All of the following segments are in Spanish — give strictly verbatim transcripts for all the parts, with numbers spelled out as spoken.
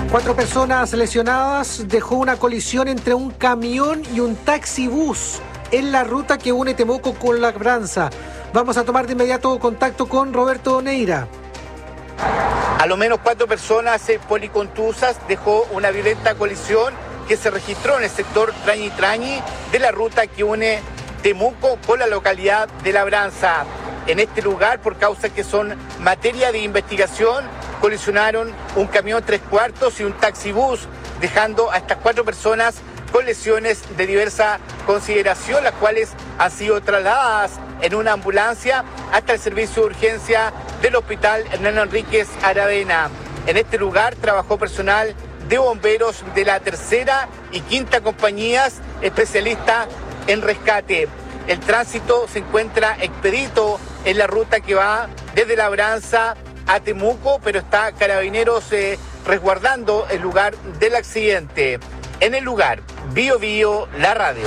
Cuatro personas lesionadas dejó una colisión entre un camión y un taxibús en la ruta que une Temuco con Labranza. Vamos a tomar de inmediato contacto con Roberto Neira. A lo menos cuatro personas eh, policontusas dejó una violenta colisión que se registró en el sector Trañi Trañi de la ruta que une Temuco con la localidad de Labranza. En este lugar, por causas que son materia de investigación, colisionaron un camión tres cuartos y un taxibús, dejando a estas cuatro personas con lesiones de diversa consideración, las cuales han sido trasladadas en una ambulancia hasta el servicio de urgencia del hospital Hernán Enríquez Aravena. En este lugar trabajó personal de bomberos de la tercera y quinta compañías, especialistas en rescate. El tránsito se encuentra expedito en la ruta que va desde Labranza a Temuco, pero está Carabineros eh, resguardando el lugar del accidente. En el lugar, Bio Bio, la radio.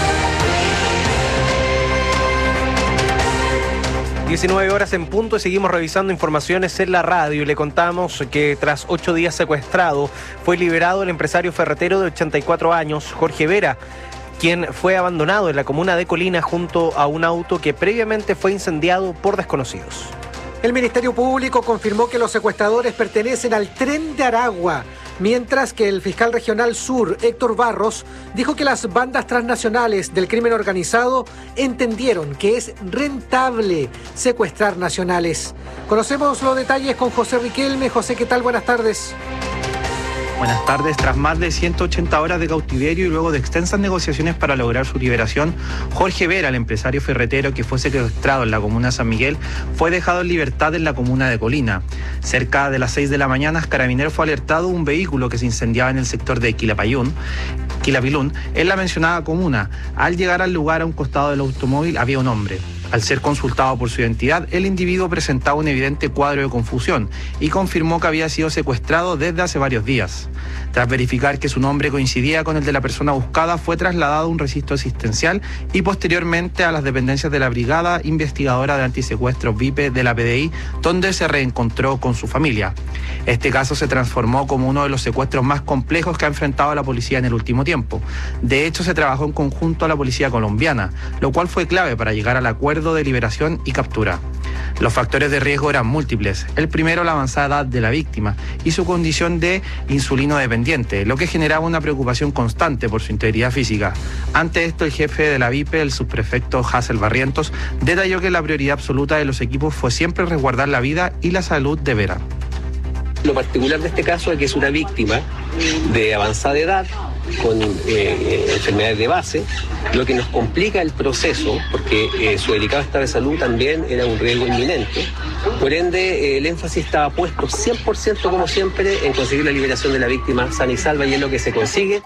diecinueve horas en punto y seguimos revisando informaciones en la radio y le contamos que tras ocho días secuestrado fue liberado el empresario ferretero de ochenta y cuatro años, Jorge Vera, quien fue abandonado en la comuna de Colina junto a un auto que previamente fue incendiado por desconocidos. El Ministerio Público confirmó que los secuestradores pertenecen al Tren de Aragua, mientras que el fiscal regional sur, Héctor Barros, dijo que las bandas transnacionales del crimen organizado entendieron que es rentable secuestrar nacionales. Conocemos los detalles con José Riquelme. José, ¿qué tal? Buenas tardes. Buenas tardes. Tras más de ciento ochenta horas de cautiverio y luego de extensas negociaciones para lograr su liberación, Jorge Vera, el empresario ferretero que fue secuestrado en la comuna de San Miguel, fue dejado en libertad en la comuna de Colina. Cerca de las seis de la mañana, Carabineros fue alertado de un vehículo que se incendiaba en el sector de Quilapayún, Quilapilún, en la mencionada comuna. Al llegar al lugar, a un costado del automóvil había un hombre. Al ser consultado por su identidad, el individuo presentaba un evidente cuadro de confusión y confirmó que había sido secuestrado desde hace varios días. Tras verificar que su nombre coincidía con el de la persona buscada, fue trasladado a un registro asistencial y posteriormente a las dependencias de la Brigada Investigadora de Antisecuestros V I P E de la P D I, donde se reencontró con su familia. Este caso se transformó como uno de los secuestros más complejos que ha enfrentado la policía en el último tiempo. De hecho, se trabajó en conjunto a la policía colombiana, lo cual fue clave para llegar al acuerdo de liberación y captura. Los factores de riesgo eran múltiples. El primero, la avanzada edad de la víctima y su condición de insulino dependiente, lo que generaba una preocupación constante por su integridad física. Ante esto, el jefe de la V I P E, el subprefecto Hassel Barrientos, detalló que la prioridad absoluta de los equipos fue siempre resguardar la vida y la salud de Vera. Lo particular de este caso es que es una víctima de avanzada edad, con eh, enfermedades de base, lo que nos complica el proceso, porque eh, su delicado estado de salud también era un riesgo inminente. Por ende, eh, el énfasis estaba puesto cien por ciento, como siempre, en conseguir la liberación de la víctima sana y salva, y es lo que se consigue.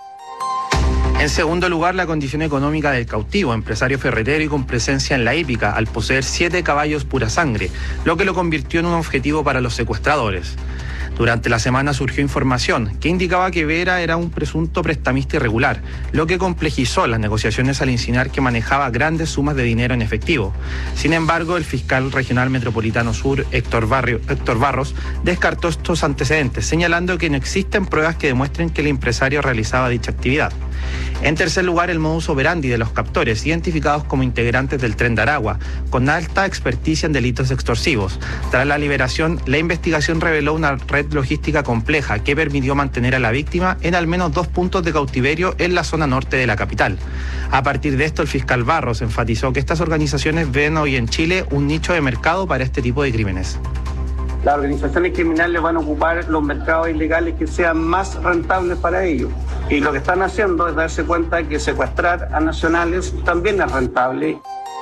En segundo lugar, la condición económica del cautivo, empresario ferretero y con presencia en la hípica, al poseer siete caballos pura sangre, lo que lo convirtió en un objetivo para los secuestradores. Durante la semana surgió información que indicaba que Vera era un presunto prestamista irregular, lo que complejizó las negociaciones al insinuar que manejaba grandes sumas de dinero en efectivo. Sin embargo, el fiscal regional metropolitano sur, Héctor, Barrio, Héctor Barros, descartó estos antecedentes, señalando que no existen pruebas que demuestren que el empresario realizaba dicha actividad. En tercer lugar, el modus operandi de los captores, identificados como integrantes del Tren de Aragua, con alta experticia en delitos extorsivos. Tras la liberación, la investigación reveló una red logística compleja que permitió mantener a la víctima en al menos dos puntos de cautiverio en la zona norte de la capital. A partir de esto, el fiscal Barros enfatizó que estas organizaciones ven hoy en Chile un nicho de mercado para este tipo de crímenes. Las organizaciones criminales van a ocupar los mercados ilegales que sean más rentables para ellos. Y lo que están haciendo es darse cuenta de que secuestrar a nacionales también es rentable.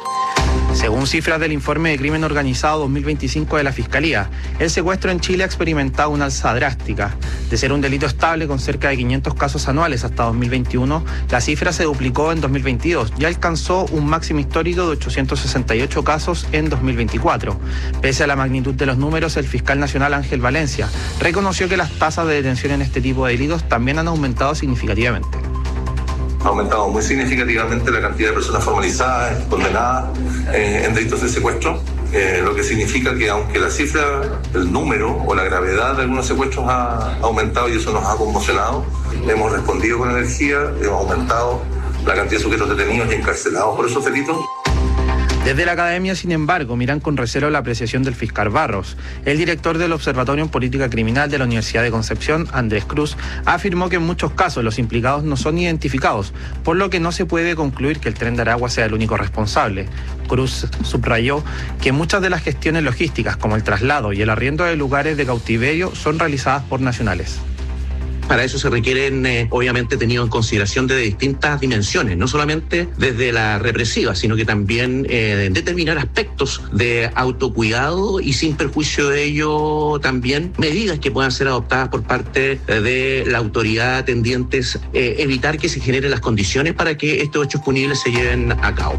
Según cifras del informe de crimen organizado dos mil veinticinco de la Fiscalía, el secuestro en Chile ha experimentado una alza drástica. De ser un delito estable con cerca de quinientos casos anuales hasta dos mil veintiuno, la cifra se duplicó en dos mil veintidós y alcanzó un máximo histórico de ochocientos sesenta y ocho casos en dos mil veinticuatro. Pese a la magnitud de los números, el fiscal nacional Ángel Valencia reconoció que las tasas de detención en este tipo de delitos también han aumentado significativamente. Ha aumentado muy significativamente la cantidad de personas formalizadas, condenadas eh, en delitos de secuestro. eh, lo que significa que aunque la cifra, el número o la gravedad de algunos secuestros ha aumentado y eso nos ha conmocionado, hemos respondido con energía, hemos aumentado la cantidad de sujetos detenidos y encarcelados por esos delitos. Desde la academia, sin embargo, miran con recelo la apreciación del fiscal Barros. El director del Observatorio en Política Criminal de la Universidad de Concepción, Andrés Cruz, afirmó que en muchos casos los implicados no son identificados, por lo que no se puede concluir que el Tren de Aragua sea el único responsable. Cruz subrayó que muchas de las gestiones logísticas, como el traslado y el arriendo de lugares de cautiverio, son realizadas por nacionales. Para eso se requieren, eh, obviamente, tenido en consideración de distintas dimensiones, no solamente desde la represiva, sino que también eh, determinar aspectos de autocuidado y, sin perjuicio de ello, también medidas que puedan ser adoptadas por parte de la autoridad tendientes, eh, evitar que se generen las condiciones para que estos hechos punibles se lleven a cabo.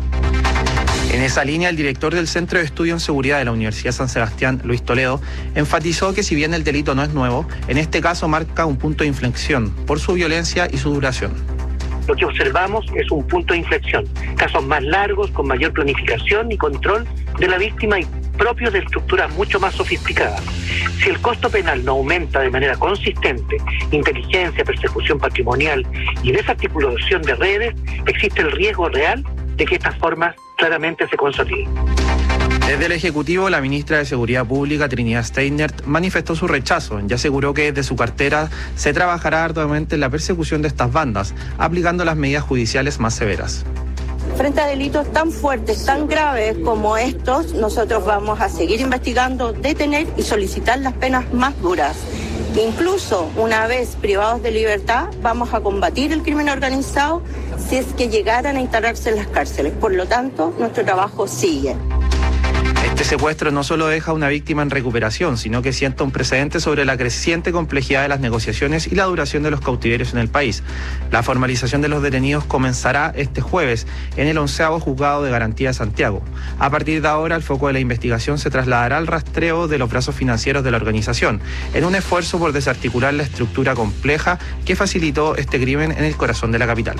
En esa línea, el director del Centro de Estudio en Seguridad de la Universidad San Sebastián, Luis Toledo, enfatizó que si bien el delito no es nuevo, en este caso marca un punto de inflexión por su violencia y su duración. Lo que observamos es un punto de inflexión, casos más largos, con mayor planificación y control de la víctima y propios de estructuras mucho más sofisticadas. Si el costo penal no aumenta de manera consistente, inteligencia, persecución patrimonial y desarticulación de redes, existe el riesgo real de que estas formas claramente se consoliden. Desde el Ejecutivo, la ministra de Seguridad Pública, Trinidad Steinert, manifestó su rechazo y aseguró que desde su cartera se trabajará arduamente en la persecución de estas bandas, aplicando las medidas judiciales más severas. Frente a delitos tan fuertes, tan graves como estos, nosotros vamos a seguir investigando, detener y solicitar las penas más duras. Incluso una vez privados de libertad, vamos a combatir el crimen organizado si es que llegaran a instalarse en las cárceles. Por lo tanto, nuestro trabajo sigue. Este secuestro no solo deja a una víctima en recuperación, sino que sienta un precedente sobre la creciente complejidad de las negociaciones y la duración de los cautiverios en el país. La formalización de los detenidos comenzará este jueves en el onceavo Juzgado de Garantía de Santiago. A partir de ahora, el foco de la investigación se trasladará al rastreo de los brazos financieros de la organización, en un esfuerzo por desarticular la estructura compleja que facilitó este crimen en el corazón de la capital.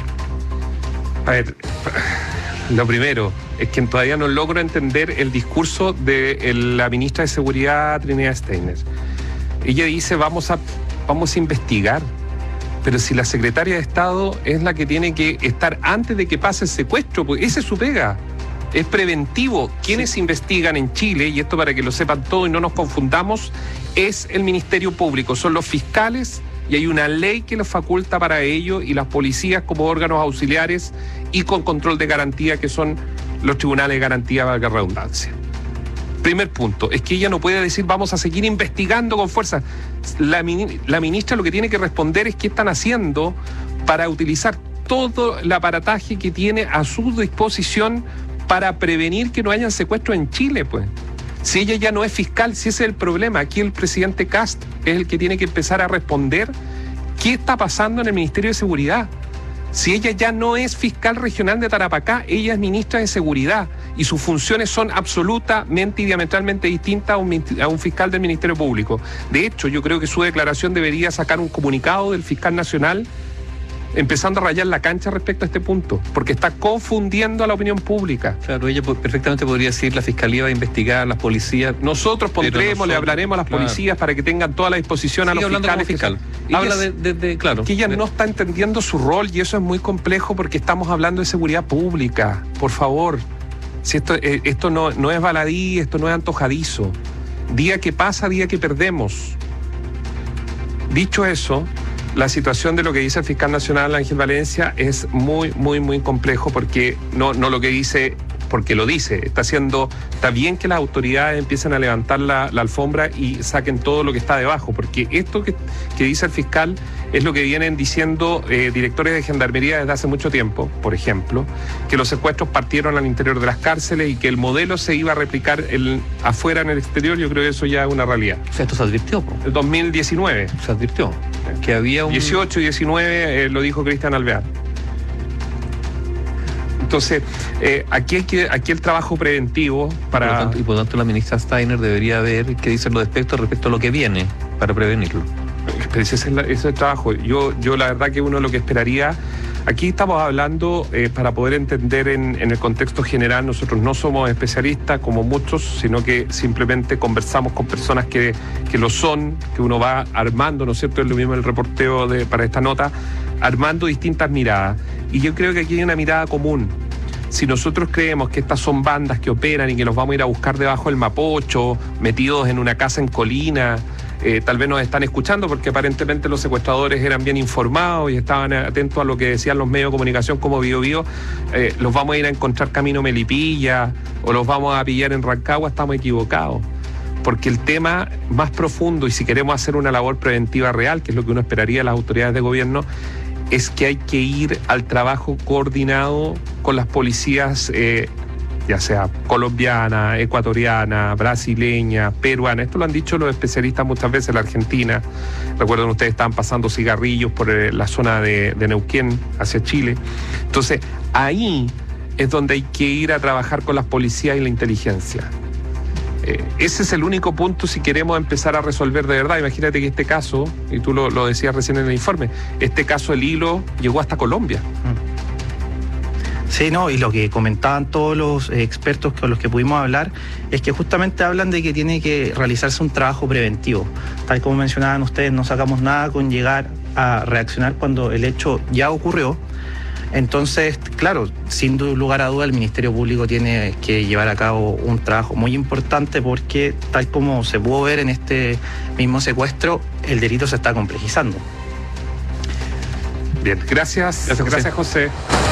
A ver, lo primero es que todavía no logro entender el discurso de la ministra de Seguridad, Trinidad Steiner. Ella dice, vamos a, vamos a investigar, pero si la secretaria de Estado es la que tiene que estar antes de que pase el secuestro, pues esa es su pega. Es preventivo. Quienes sí investigan en Chile, y esto para que lo sepan todos y no nos confundamos, es el Ministerio Público, son los fiscales, y hay una ley que los faculta para ello, y las policías como órganos auxiliares y con control de garantía, que son los tribunales de garantía, valga la redundancia. Primer punto, es que ella no puede decir vamos a seguir investigando con fuerza. La, la ministra lo que tiene que responder es qué están haciendo para utilizar todo el aparataje que tiene a su disposición para prevenir que no hayan secuestros en Chile, pues. Si ella ya no es fiscal, si ese es el problema, aquí el presidente Kast es el que tiene que empezar a responder qué está pasando en el Ministerio de Seguridad. Si ella ya no es fiscal regional de Tarapacá, ella es ministra de Seguridad y sus funciones son absolutamente y diametralmente distintas a un, a un fiscal del Ministerio Público. De hecho, yo creo que su declaración debería sacar un comunicado del fiscal nacional empezando a rayar la cancha respecto a este punto, porque está confundiendo a la opinión pública. Claro, ella perfectamente podría decir la fiscalía va a investigar, las policías. Nosotros pondremos, nosotros, le hablaremos a las claro. policías para que tengan toda la disposición. Sigue a los fiscales. Fiscal. Habla de, de, de, claro. Que ella de... no está entendiendo su rol y eso es muy complejo porque estamos hablando de seguridad pública. Por favor, si esto, eh, esto no, no es baladí, esto no es antojadizo. Día que pasa, día que perdemos. Dicho eso, la situación de lo que dice el fiscal nacional Ángel Valencia es muy, muy, muy complejo porque no, no lo que dice, porque lo dice, está haciendo, está bien que las autoridades empiecen a levantar la, la alfombra y saquen todo lo que está debajo, porque esto que, que dice el fiscal es lo que vienen diciendo eh, directores de gendarmería desde hace mucho tiempo, por ejemplo, que los secuestros partieron al interior de las cárceles y que el modelo se iba a replicar el, afuera en el exterior. Yo creo que eso ya es una realidad. O sea, esto se advirtió, ¿no? El dos mil diecinueve. Se advirtió que había un... dieciocho y diecinueve eh, lo dijo Cristian Alvear. Entonces, eh, aquí, hay que, aquí el trabajo preventivo para... Y por, tanto, y por tanto la ministra Steiner debería ver qué dicen los expertos respecto a lo que viene para prevenirlo. Pero ese es el, ese es el trabajo. Yo, yo la verdad que uno lo que esperaría Aquí estamos hablando, eh, para poder entender en, en el contexto general, nosotros no somos especialistas como muchos, sino que simplemente conversamos con personas que, que lo son, que uno va armando, ¿no es cierto? Es lo mismo el reporteo de, para esta nota, armando distintas miradas. Y yo creo que aquí hay una mirada común. Si nosotros creemos que estas son bandas que operan y que los vamos a ir a buscar debajo del Mapocho, metidos en una casa en colina, eh, tal vez nos están escuchando porque aparentemente los secuestradores eran bien informados y estaban atentos a lo que decían los medios de comunicación como Bio Bio, eh, los vamos a ir a encontrar camino Melipilla o los vamos a pillar en Rancagua, estamos equivocados. Porque el tema más profundo, y si queremos hacer una labor preventiva real, que es lo que uno esperaría de las autoridades de gobierno, es que hay que ir al trabajo coordinado con las policías, eh, ya sea colombiana, ecuatoriana, brasileña, peruana. Esto lo han dicho los especialistas muchas veces en la Argentina. Recuerden, ustedes estaban pasando cigarrillos por eh, la zona de, de Neuquén hacia Chile. Entonces, ahí es donde hay que ir a trabajar con las policías y la inteligencia. Eh, ese es el único punto si queremos empezar a resolver de verdad. Imagínate que este caso, y tú lo, lo decías recién en el informe, este caso el hilo llegó hasta Colombia. Sí, no, y lo que comentaban todos los expertos con los que pudimos hablar es que justamente hablan de que tiene que realizarse un trabajo preventivo. Tal como mencionaban ustedes, no sacamos nada con llegar a reaccionar cuando el hecho ya ocurrió. Entonces, claro, sin lugar a duda el Ministerio Público tiene que llevar a cabo un trabajo muy importante porque, tal como se pudo ver en este mismo secuestro, el delito se está complejizando. Bien, gracias. Gracias, José. Gracias, José.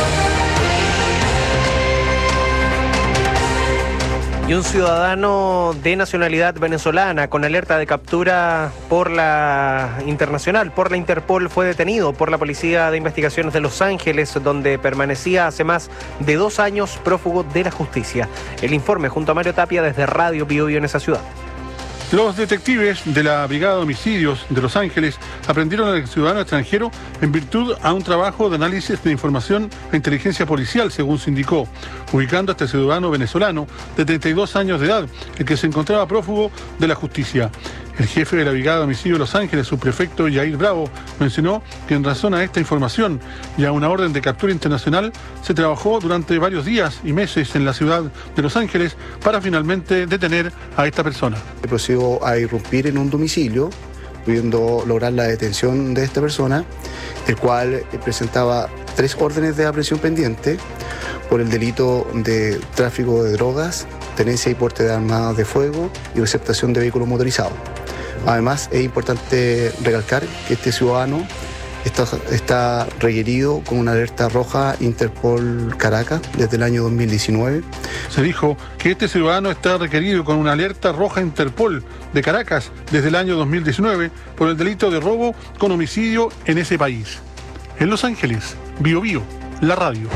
Y un ciudadano de nacionalidad venezolana con alerta de captura por la internacional, por la Interpol, fue detenido por la Policía de Investigaciones de Los Ángeles, donde permanecía hace más de dos años prófugo de la justicia. El informe junto a Mario Tapia desde Radio Bio Bio en esa ciudad. Los detectives de la Brigada de Homicidios de Los Ángeles aprendieron al ciudadano extranjero en virtud a un trabajo de análisis de información e inteligencia policial, según se indicó, ubicando a este ciudadano venezolano de treinta y dos años de edad, el que se encontraba prófugo de la justicia. El jefe de la Brigada de Homicidios de Los Ángeles, subprefecto Yair Bravo, mencionó que en razón a esta información y a una orden de captura internacional se trabajó durante varios días y meses en la ciudad de Los Ángeles para finalmente detener a esta persona. Procedió a irrumpir en un domicilio, pudiendo lograr la detención de esta persona, el cual presentaba tres órdenes de aprehensión pendiente por el delito de tráfico de drogas, tenencia y porte de armas de fuego y receptación de vehículos motorizados. Además, es importante recalcar que este ciudadano está, está requerido con una alerta roja Interpol Caracas desde el año dos mil diecinueve. Se dijo que este ciudadano está requerido con una alerta roja Interpol de Caracas desde el año dos mil diecinueve por el delito de robo con homicidio en ese país. En Los Ángeles, Bio Bio, la radio.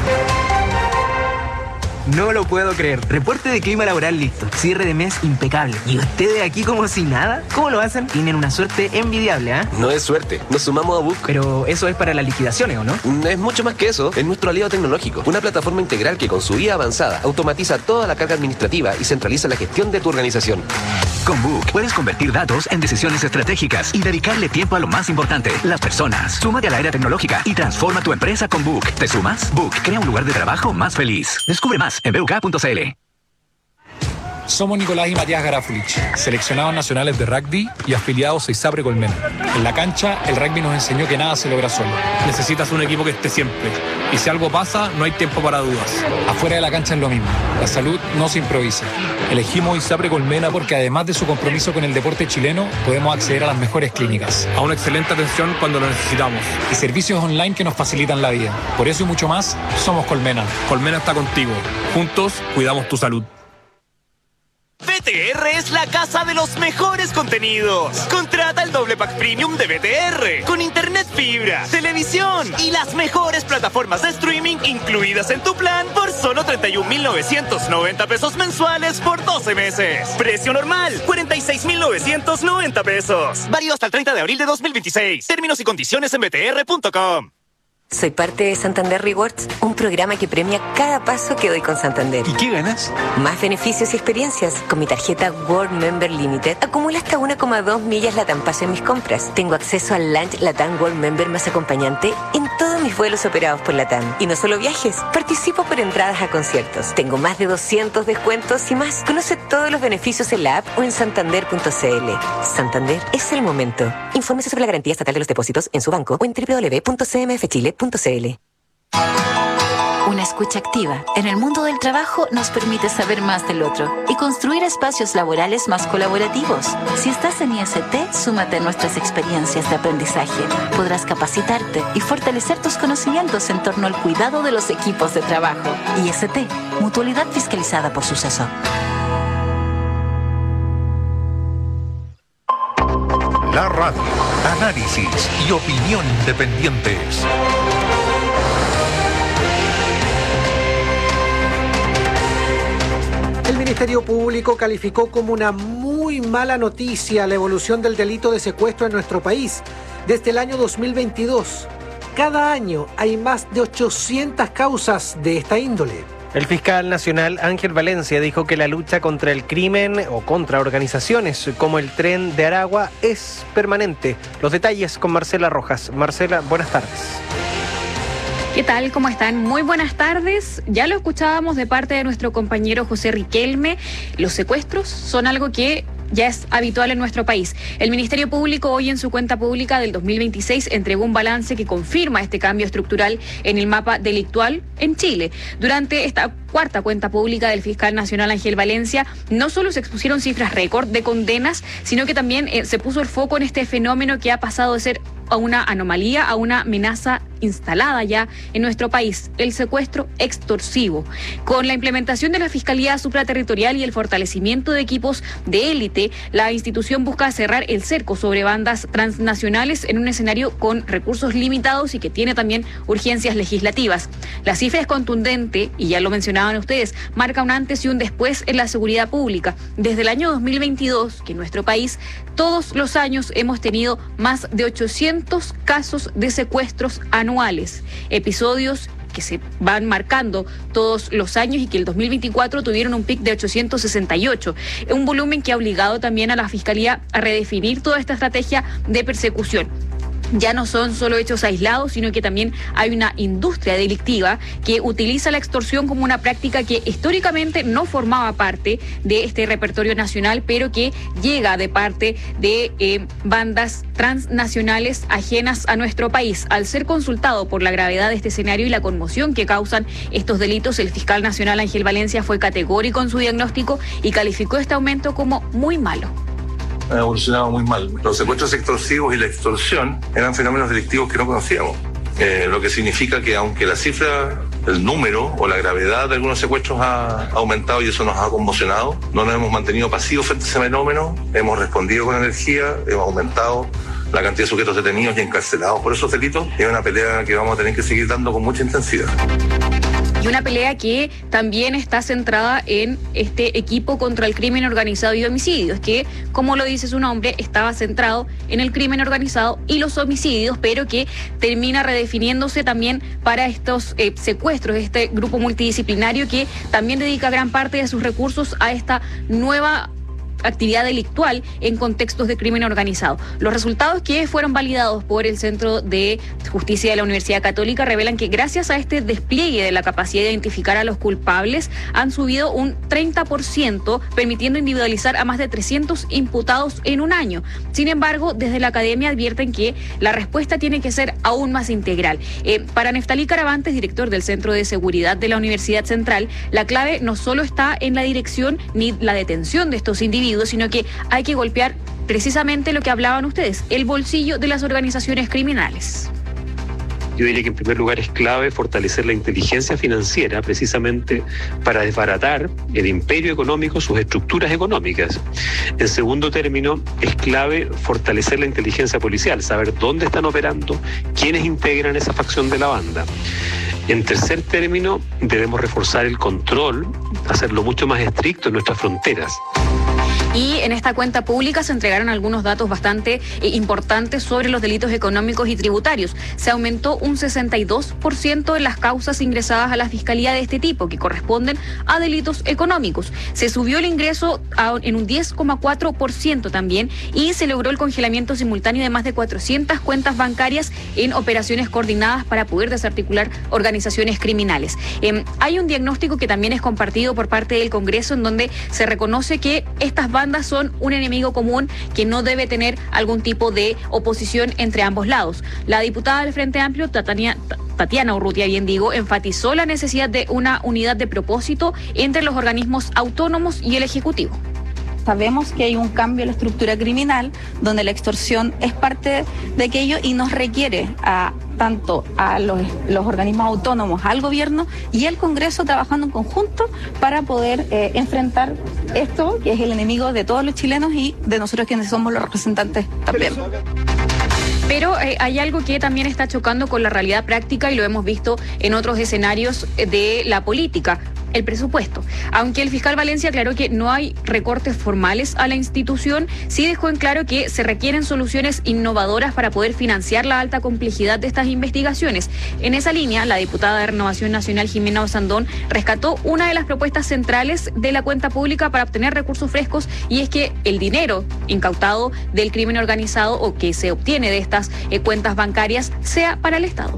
No lo puedo creer. Reporte de clima laboral listo. Cierre de mes impecable. ¿Y ustedes aquí como si nada? ¿Cómo lo hacen? Tienen una suerte envidiable, ¿ah? ¿eh? No es suerte. Nos sumamos a Book. Pero eso es para las liquidaciones, ¿o no? Es mucho más que eso. Es nuestro aliado tecnológico. Una plataforma integral que con su I A avanzada automatiza toda la carga administrativa y centraliza la gestión de tu organización. Con Book puedes convertir datos en decisiones estratégicas y dedicarle tiempo a lo más importante, las personas. Súmate a la era tecnológica y transforma tu empresa con Book. ¿Te sumas? Book crea un lugar de trabajo más feliz. Descubre más en b u k punto c l. Somos Nicolás y Matías Garafulich, seleccionados nacionales de rugby y afiliados a ISAPRE Colmena. En la cancha, el rugby nos enseñó que nada se logra solo. Necesitas un equipo que esté siempre. Y si algo pasa, no hay tiempo para dudas. Afuera de la cancha es lo mismo. La salud no se improvisa. Elegimos ISAPRE Colmena porque además de su compromiso con el deporte chileno, podemos acceder a las mejores clínicas, a una excelente atención cuando lo necesitamos y servicios online que nos facilitan la vida. Por eso y mucho más, somos Colmena. Colmena está contigo. Juntos, cuidamos tu salud. B T R es la casa de los mejores contenidos. Contrata el doble pack premium de B T R con internet fibra, televisión y las mejores plataformas de streaming incluidas en tu plan por solo treinta y un mil novecientos noventa pesos mensuales por doce meses. Precio normal, cuarenta y seis mil novecientos noventa pesos. Válido hasta el treinta de abril de dos mil veintiséis. Términos y condiciones en b t r punto com. Soy parte de Santander Rewards, un programa que premia cada paso que doy con Santander. ¿Y qué ganas? Más beneficios y experiencias. Con mi tarjeta World Member Limited acumulo hasta una coma dos millas Latam Paso en mis compras. Tengo acceso al Lunch Latam World Member más acompañante en todos mis vuelos operados por Latam. Y no solo viajes, participo por entradas a conciertos. Tengo más de doscientos descuentos y más. Conoce todos los beneficios en la app o en santander punto c l. Santander es el momento. Infórmese sobre la garantía estatal de los depósitos en su banco o en doble u doble u doble u punto c m f chile punto c l. Una escucha activa en el mundo del trabajo nos permite saber más del otro y construir espacios laborales más colaborativos. Si estás en I S T, súmate a nuestras experiencias de aprendizaje. Podrás capacitarte y fortalecer tus conocimientos en torno al cuidado de los equipos de trabajo. I S T, mutualidad fiscalizada por Suceso. La radio, análisis y opinión independientes. El Ministerio Público calificó como una muy mala noticia la evolución del delito de secuestro en nuestro país. Desde el año dos mil veintidós, cada año hay más de ochocientas causas de esta índole. El fiscal nacional Ángel Valencia dijo que la lucha contra el crimen o contra organizaciones como el Tren de Aragua es permanente. Los detalles con Marcela Rojas. Marcela, buenas tardes. ¿Qué tal? ¿Cómo están? Muy buenas tardes. Ya lo escuchábamos de parte de nuestro compañero José Riquelme. Los secuestros son algo que ya es habitual en nuestro país. El Ministerio Público hoy en su cuenta pública del dos mil veintiséis entregó un balance que confirma este cambio estructural en el mapa delictual en Chile. Durante esta cuarta cuenta pública del fiscal nacional Ángel Valencia, no solo se expusieron cifras récord de condenas, sino que también eh, se puso el foco en este fenómeno que ha pasado de ser a una anomalía, a una amenaza instalada ya en nuestro país, el secuestro extorsivo. Con la implementación de la Fiscalía Supraterritorial y el fortalecimiento de equipos de élite, la institución busca cerrar el cerco sobre bandas transnacionales en un escenario con recursos limitados y que tiene también urgencias legislativas. La cifra es contundente, y ya lo mencionaban ustedes, marca un antes y un después en la seguridad pública. Desde el año dos mil veintidós, que en nuestro país todos los años hemos tenido más de ochocientos casos de secuestros anuales, episodios que se van marcando todos los años y que el dos mil veinticuatro tuvieron un pic de ochocientos sesenta y ocho, un volumen que ha obligado también a la Fiscalía a redefinir toda esta estrategia de persecución. Ya no son solo hechos aislados, sino que también hay una industria delictiva que utiliza la extorsión como una práctica que históricamente no formaba parte de este repertorio nacional, pero que llega de parte de eh, bandas transnacionales ajenas a nuestro país. Al ser consultado por la gravedad de este escenario y la conmoción que causan estos delitos, el fiscal nacional Ángel Valencia fue categórico en su diagnóstico y calificó este aumento como muy malo. Han evolucionado muy mal. Los secuestros extorsivos y la extorsión eran fenómenos delictivos que no conocíamos, eh, lo que significa que aunque la cifra, el número o la gravedad de algunos secuestros ha aumentado y eso nos ha conmocionado, no nos hemos mantenido pasivos frente a ese fenómeno, hemos respondido con energía, hemos aumentado la cantidad de sujetos detenidos y encarcelados por esos delitos. Es una pelea que vamos a tener que seguir dando con mucha intensidad. Y una pelea que también está centrada en este equipo contra el crimen organizado y homicidios, que, como lo dice su nombre, estaba centrado en el crimen organizado y los homicidios, pero que termina redefiniéndose también para estos eh, secuestros, este grupo multidisciplinario que también dedica gran parte de sus recursos a esta nueva actividad delictual en contextos de crimen organizado. Los resultados que fueron validados por el Centro de Justicia de la Universidad Católica revelan que gracias a este despliegue de la capacidad de identificar a los culpables han subido un treinta por ciento, permitiendo individualizar a más de trescientos imputados en un año. Sin embargo, desde la academia advierten que la respuesta tiene que ser aún más integral. Eh, para Neftalí Caravantes, director del Centro de Seguridad de la Universidad Central, la clave no solo está en la dirección ni la detención de estos individuos, sino que hay que golpear precisamente lo que hablaban ustedes, el bolsillo de las organizaciones criminales. Yo diría que en primer lugar es clave fortalecer la inteligencia financiera precisamente para desbaratar el imperio económico, sus estructuras económicas. En segundo término, es clave fortalecer la inteligencia policial, saber dónde están operando, quiénes integran esa facción de la banda. En tercer término, debemos reforzar el control, hacerlo mucho más estricto en nuestras fronteras. Y en esta cuenta pública se entregaron algunos datos bastante eh, importantes sobre los delitos económicos y tributarios. Se aumentó un sesenta y dos por ciento en las causas ingresadas a la Fiscalía de este tipo, que corresponden a delitos económicos. Se subió el ingreso a, en un diez coma cuatro por ciento también, y se logró el congelamiento simultáneo de más de cuatrocientas cuentas bancarias en operaciones coordinadas para poder desarticular organizaciones criminales. Eh, hay un diagnóstico que también es compartido por parte del Congreso, en donde se reconoce que estas bandas son un enemigo común que no debe tener algún tipo de oposición entre ambos lados. La diputada del Frente Amplio, Tatiana, Tatiana Urrutia, bien digo, enfatizó la necesidad de una unidad de propósito entre los organismos autónomos y el Ejecutivo. Sabemos que hay un cambio en la estructura criminal, donde la extorsión es parte de aquello y nos requiere a tanto a los, los organismos autónomos, al gobierno y al Congreso trabajando en conjunto para poder eh, enfrentar esto, que es el enemigo de todos los chilenos y de nosotros quienes somos los representantes también. Pero eh, hay algo que también está chocando con la realidad práctica y lo hemos visto en otros escenarios de la política. El presupuesto. Aunque el fiscal Valencia aclaró que no hay recortes formales a la institución, sí dejó en claro que se requieren soluciones innovadoras para poder financiar la alta complejidad de estas investigaciones. En esa línea, la diputada de Renovación Nacional, Jimena Osandón, rescató una de las propuestas centrales de la cuenta pública para obtener recursos frescos, y es que el dinero incautado del crimen organizado o que se obtiene de estas eh, cuentas bancarias sea para el Estado.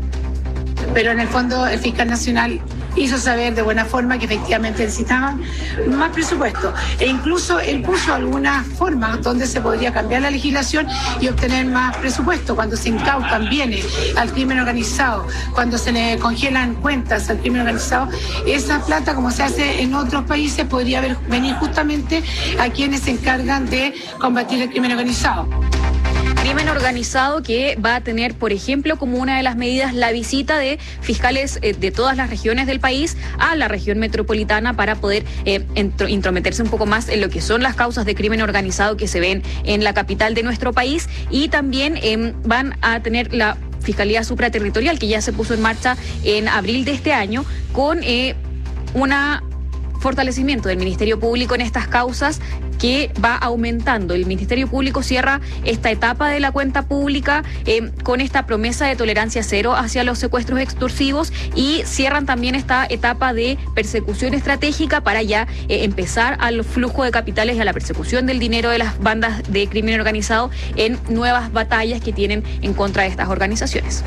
Pero en el fondo el fiscal nacional hizo saber de buena forma que efectivamente necesitaban más presupuesto, e incluso él puso algunas formas donde se podría cambiar la legislación y obtener más presupuesto cuando se incautan bienes al crimen organizado, cuando se le congelan cuentas al crimen organizado. Esa plata, como se hace en otros países, podría haber, venir justamente a quienes se encargan de combatir el crimen organizado. Crimen organizado que va a tener, por ejemplo, como una de las medidas, la visita de fiscales eh, de todas las regiones del país a la región metropolitana para poder eh, intrometerse un poco más en lo que son las causas de crimen organizado que se ven en la capital de nuestro país, y también eh, van a tener la Fiscalía Supraterritorial, que ya se puso en marcha en abril de este año, con eh, una fortalecimiento del Ministerio Público en estas causas que va aumentando. El Ministerio Público cierra esta etapa de la cuenta pública eh, con esta promesa de tolerancia cero hacia los secuestros extorsivos, y cierran también esta etapa de persecución estratégica para ya eh, empezar al flujo de capitales y a la persecución del dinero de las bandas de crimen organizado en nuevas batallas que tienen en contra de estas organizaciones.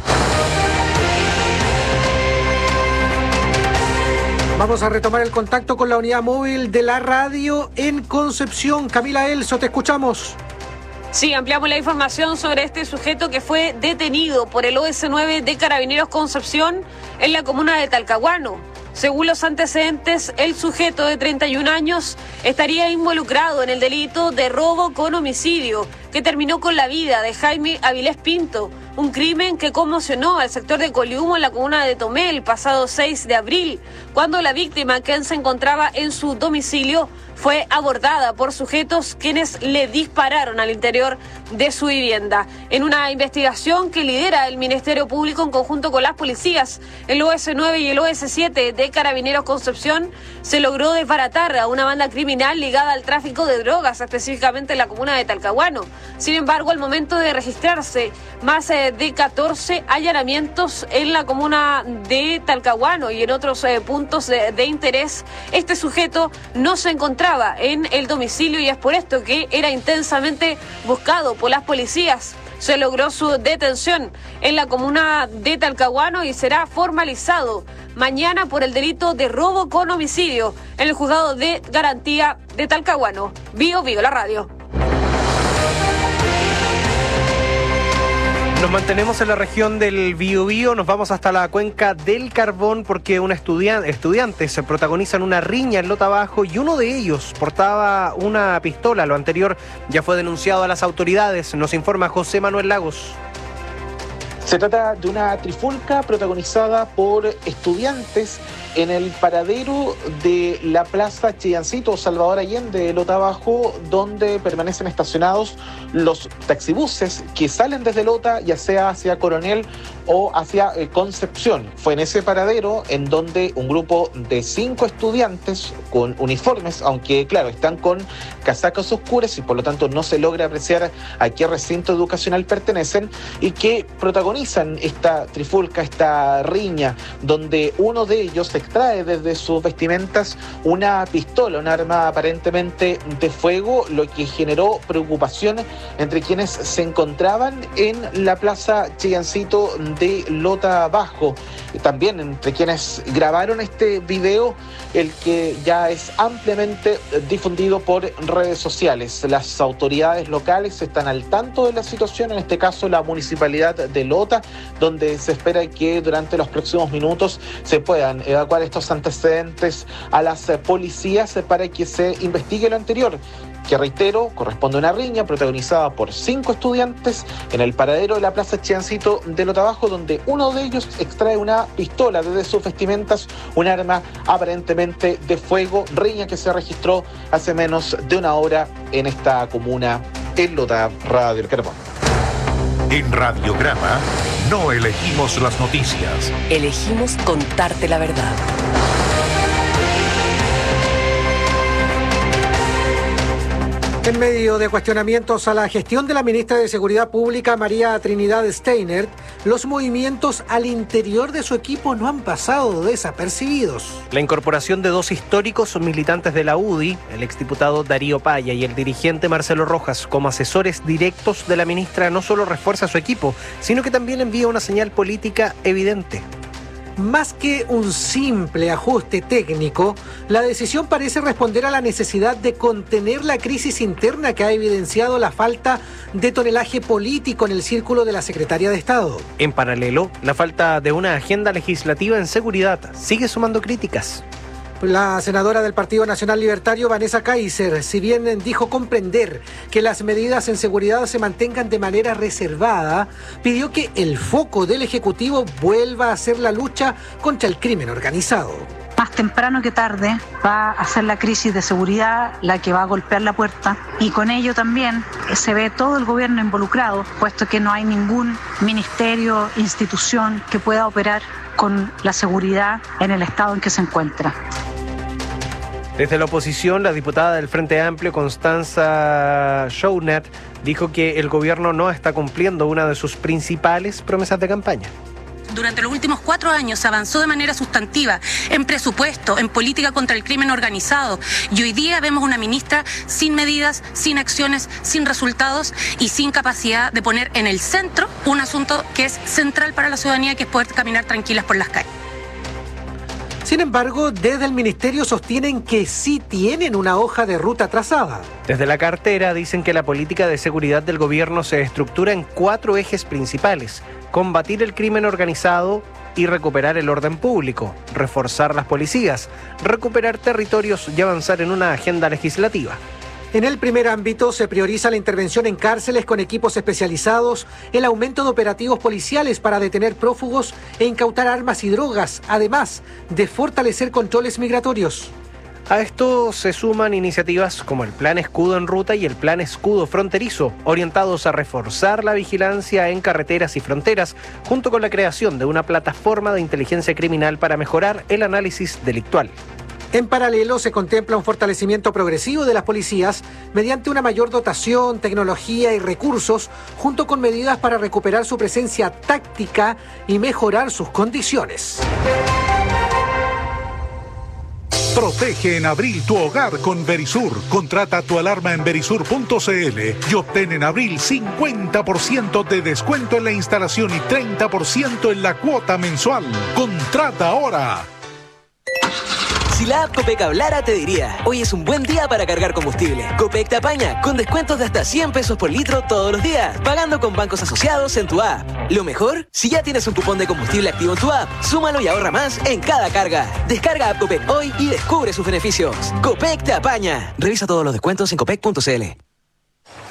Vamos a retomar el contacto con la unidad móvil de la radio en Concepción. Camila Elso, te escuchamos. Sí, ampliamos la información sobre este sujeto que fue detenido por el O S nueve de Carabineros Concepción en la comuna de Talcahuano. Según los antecedentes, el sujeto de treinta y un años estaría involucrado en el delito de robo con homicidio que terminó con la vida de Jaime Avilés Pinto, un crimen que conmocionó al sector de Colihumo en la comuna de Tomé el pasado seis de abril, cuando la víctima, quien se encontraba en su domicilio, fue abordada por sujetos quienes le dispararon al interior de su vivienda. En una investigación que lidera el Ministerio Público en conjunto con las policías, el O S nueve y el O S siete de Carabineros Concepción, se logró desbaratar a una banda criminal ligada al tráfico de drogas, específicamente en la comuna de Talcahuano. Sin embargo, al momento de registrarse más de catorce allanamientos en la comuna de Talcahuano y en otros eh, puntos de, de interés, este sujeto no se encontraba en el domicilio, y es por esto que era intensamente buscado por las policías. Se logró su detención en la comuna de Talcahuano y será formalizado mañana por el delito de robo con homicidio en el juzgado de garantía de Talcahuano. Bio Bio, la radio. Nos mantenemos en la región del Biobío, nos vamos hasta la cuenca del Carbón porque una estudian- estudiantes se protagonizan una riña en Lota Bajo y uno de ellos portaba una pistola. Lo anterior ya fue denunciado a las autoridades, nos informa José Manuel Lagos. Se trata de una trifulca protagonizada por estudiantes en el paradero de la Plaza Chillancito Salvador Allende de Lota Bajo, donde permanecen estacionados los taxibuses que salen desde Lota, ya sea hacia Coronel o hacia eh, Concepción. Fue en ese paradero en donde un grupo de cinco estudiantes con uniformes, aunque claro, están con casacas oscuras y por lo tanto no se logra apreciar a qué recinto educacional pertenecen, y que protagonizan esta trifulca, esta riña, donde uno de ellos extrae desde sus vestimentas una pistola, un arma aparentemente de fuego, lo que generó preocupación entre quienes se encontraban en la Plaza Chillancito de Lota Bajo. También entre quienes grabaron este video, el que ya es ampliamente difundido por redes sociales. Las autoridades locales están al tanto de la situación, en este caso la municipalidad de Lota, donde se espera que durante los próximos minutos se puedan evacuar estos antecedentes a las policías para que se investigue lo anterior, que reitero, corresponde a una riña protagonizada por cinco estudiantes en el paradero de la Plaza Chillancito de Lota Bajo, donde uno de ellos extrae una pistola desde sus vestimentas, un arma aparentemente de fuego, riña que se registró hace menos de una hora en esta comuna en Lota. Radio El Carbón. En Radiograma no elegimos las noticias. Elegimos contarte la verdad. En medio de cuestionamientos a la gestión de la ministra de Seguridad Pública, María Trinidad Steiner, los movimientos al interior de su equipo no han pasado desapercibidos. La incorporación de dos históricos militantes de la U D I, el exdiputado Darío Paya y el dirigente Marcelo Rojas, como asesores directos de la ministra, no solo refuerza su equipo, sino que también envía una señal política evidente. Más que un simple ajuste técnico, la decisión parece responder a la necesidad de contener la crisis interna que ha evidenciado la falta de tonelaje político en el círculo de la secretaria de Estado. En paralelo, la falta de una agenda legislativa en seguridad sigue sumando críticas. La senadora del Partido Nacional Libertario, Vanessa Kaiser, si bien dijo comprender que las medidas en seguridad se mantengan de manera reservada, pidió que el foco del Ejecutivo vuelva a ser la lucha contra el crimen organizado. Más temprano que tarde va a ser la crisis de seguridad la que va a golpear la puerta, y con ello también se ve todo el gobierno involucrado, puesto que no hay ningún ministerio, institución que pueda operar con la seguridad en el estado en que se encuentra. Desde la oposición, la diputada del Frente Amplio, Constanza Shounet, dijo que el gobierno no está cumpliendo una de sus principales promesas de campaña. Durante los últimos cuatro años se avanzó de manera sustantiva en presupuesto, en política contra el crimen organizado, y hoy día vemos una ministra sin medidas, sin acciones, sin resultados y sin capacidad de poner en el centro un asunto que es central para la ciudadanía, que es poder caminar tranquilas por las calles. Sin embargo, desde el ministerio sostienen que sí tienen una hoja de ruta trazada. Desde la cartera dicen que la política de seguridad del gobierno se estructura en cuatro ejes principales: combatir el crimen organizado y recuperar el orden público, reforzar las policías, recuperar territorios y avanzar en una agenda legislativa. En el primer ámbito se prioriza la intervención en cárceles con equipos especializados, el aumento de operativos policiales para detener prófugos e incautar armas y drogas, además de fortalecer controles migratorios. A esto se suman iniciativas como el Plan Escudo en Ruta y el Plan Escudo Fronterizo, orientados a reforzar la vigilancia en carreteras y fronteras, junto con la creación de una plataforma de inteligencia criminal para mejorar el análisis delictual. En paralelo, se contempla un fortalecimiento progresivo de las policías mediante una mayor dotación, tecnología y recursos, junto con medidas para recuperar su presencia táctica y mejorar sus condiciones. Protege en abril tu hogar con Verisur. Contrata tu alarma en verisur punto cl y obtén en abril cincuenta por ciento de descuento en la instalación y treinta por ciento en la cuota mensual. Contrata ahora. Si la app Copec hablara, te diría: hoy es un buen día para cargar combustible. Copec te apaña, con descuentos de hasta cien pesos por litro todos los días, pagando con bancos asociados en tu app. Lo mejor, si ya tienes un cupón de combustible activo en tu app, súmalo y ahorra más en cada carga. Descarga app Copec hoy y descubre sus beneficios. Copec te apaña. Revisa todos los descuentos en copec punto cl. Ay,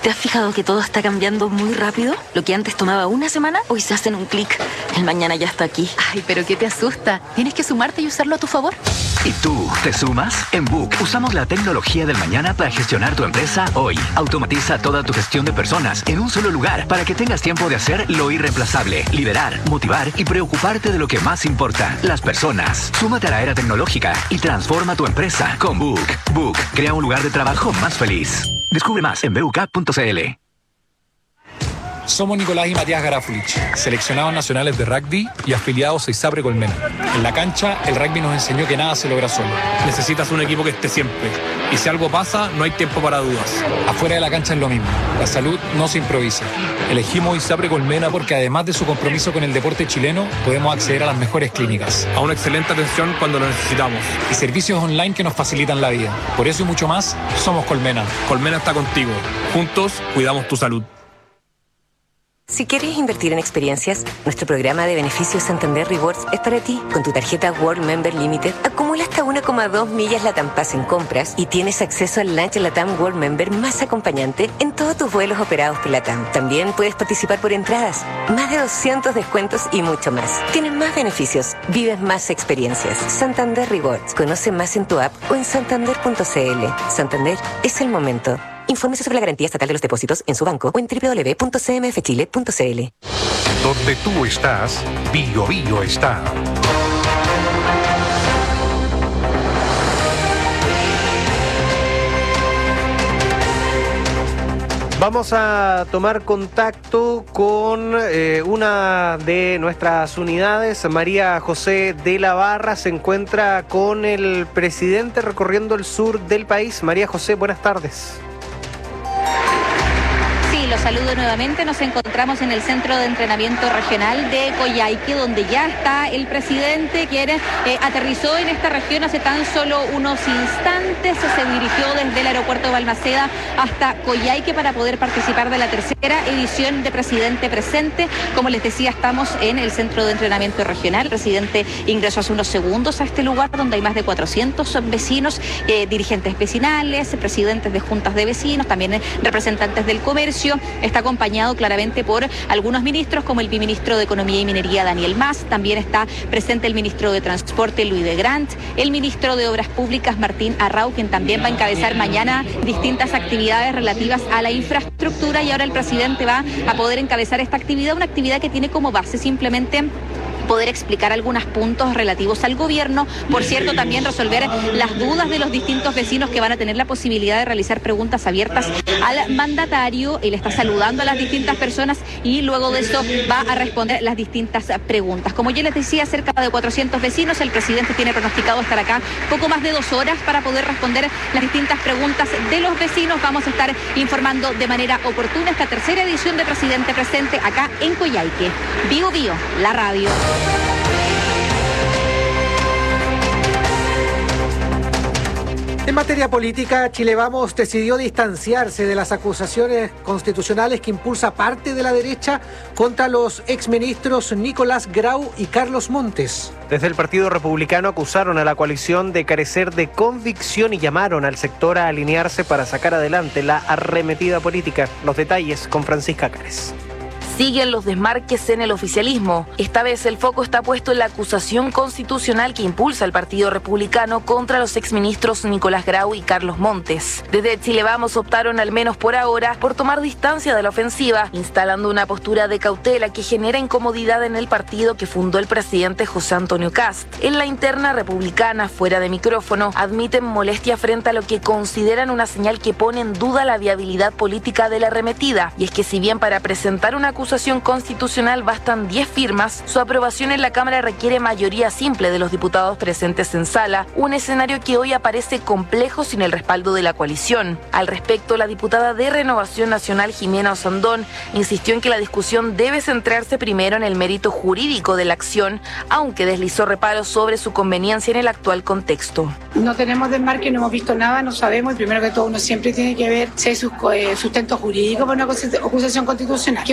¿Te has fijado que todo está cambiando muy rápido? Lo que antes tomaba una semana, hoy se hace en un clic. El mañana ya está aquí. Ay, pero ¿qué te asusta? Tienes que sumarte y usarlo a tu favor. ¿Y tú, te sumas? En Book usamos la tecnología del mañana para gestionar tu empresa hoy. Automatiza toda tu gestión de personas en un solo lugar para que tengas tiempo de hacer lo irreemplazable, liderar, motivar y preocuparte de lo que más importa, las personas. Súmate a la era tecnológica y transforma tu empresa con Book. Book crea un lugar de trabajo más feliz. Descubre más en b u k punto c l. Somos Nicolás y Matías Garafulich, seleccionados nacionales de rugby y afiliados a ISAPRE Colmena. En la cancha, el rugby nos enseñó que nada se logra solo. Necesitas un equipo que esté siempre. Y si algo pasa, no hay tiempo para dudas. Afuera de la cancha es lo mismo. La salud no se improvisa. Elegimos ISAPRE Colmena porque además de su compromiso con el deporte chileno, podemos acceder a las mejores clínicas, a una excelente atención cuando lo necesitamos y servicios online que nos facilitan la vida. Por eso y mucho más, somos Colmena. Colmena está contigo. Juntos, cuidamos tu salud. Si quieres invertir en experiencias, nuestro programa de beneficios Santander Rewards es para ti. Con tu tarjeta World Member Limited, acumula hasta una coma dos millas LATAM Pass en compras y tienes acceso al lunch LATAM World Member más acompañante en todos tus vuelos operados por LATAM. También puedes participar por entradas, más de doscientos descuentos y mucho más. Tienes más beneficios, vives más experiencias. Santander Rewards. Conoce más en tu app o en santander punto c l. Santander es el momento. Infórmese sobre la garantía estatal de los depósitos en su banco o en w w w punto c m f chile punto c l. Donde tú estás, Bio Bio está. Vamos a tomar contacto con eh, una de nuestras unidades. María José de la Barra se encuentra con el presidente recorriendo el sur del país. María José, buenas tardes. Los saludo nuevamente. Nos encontramos en el Centro de Entrenamiento Regional de Coyhaique, donde ya está el presidente, quien eh, aterrizó en esta región hace tan solo unos instantes. Se dirigió desde el aeropuerto de Balmaceda hasta Coyhaique para poder participar de la tercera edición de Presidente Presente. Como les decía, estamos en el Centro de Entrenamiento Regional. El presidente ingresó hace unos segundos a este lugar donde hay más de cuatrocientos vecinos, eh, dirigentes vecinales, presidentes de juntas de vecinos, también eh, representantes del comercio. Está acompañado claramente por algunos ministros, como el biministro de Economía y Minería, Daniel Mas. También está presente el ministro de Transporte, Luis de Grant, el ministro de Obras Públicas, Martín Arrau, quien también va a encabezar mañana distintas actividades relativas a la infraestructura, y ahora el presidente va a poder encabezar esta actividad, una actividad que tiene como base simplemente poder explicar algunos puntos relativos al gobierno. Por cierto, también resolver las dudas de los distintos vecinos que van a tener la posibilidad de realizar preguntas abiertas al mandatario. Él está saludando a las distintas personas y luego de eso va a responder las distintas preguntas. Como ya les decía, cerca de cuatrocientos vecinos. El presidente tiene pronosticado estar acá poco más de dos horas para poder responder las distintas preguntas de los vecinos. Vamos a estar informando de manera oportuna esta tercera edición de Presidente Presente acá en Coyhaique. Bio Bio, la radio. En materia política, Chile Vamos decidió distanciarse de las acusaciones constitucionales que impulsa parte de la derecha contra los exministros Nicolás Grau y Carlos Montes. Desde el Partido Republicano acusaron a la coalición de carecer de convicción y llamaron al sector a alinearse para sacar adelante la arremetida política. Los detalles con Francisca Cárez. Siguen los desmarques en el oficialismo. Esta vez el foco está puesto en la acusación constitucional que impulsa el Partido Republicano contra los exministros Nicolás Grau y Carlos Montes. Desde Chile Vamos optaron, al menos por ahora, por tomar distancia de la ofensiva, instalando una postura de cautela que genera incomodidad en el partido que fundó el presidente José Antonio Kast. En la interna republicana, fuera de micrófono, admiten molestia frente a lo que consideran una señal que pone en duda la viabilidad política de la arremetida. Y es que si bien para presentar una acusación acusación constitucional bastan diez firmas, su aprobación en la Cámara requiere mayoría simple de los diputados presentes en sala, un escenario que hoy aparece complejo sin el respaldo de la coalición. Al respecto, la diputada de Renovación Nacional, Jimena Osandón, insistió en que la discusión debe centrarse primero en el mérito jurídico de la acción, aunque deslizó reparos sobre su conveniencia en el actual contexto. No tenemos desmarque, no hemos visto nada, no sabemos, y primero que todo uno siempre tiene que ver si hay sustento jurídico para una acusación constitucional, que ojalá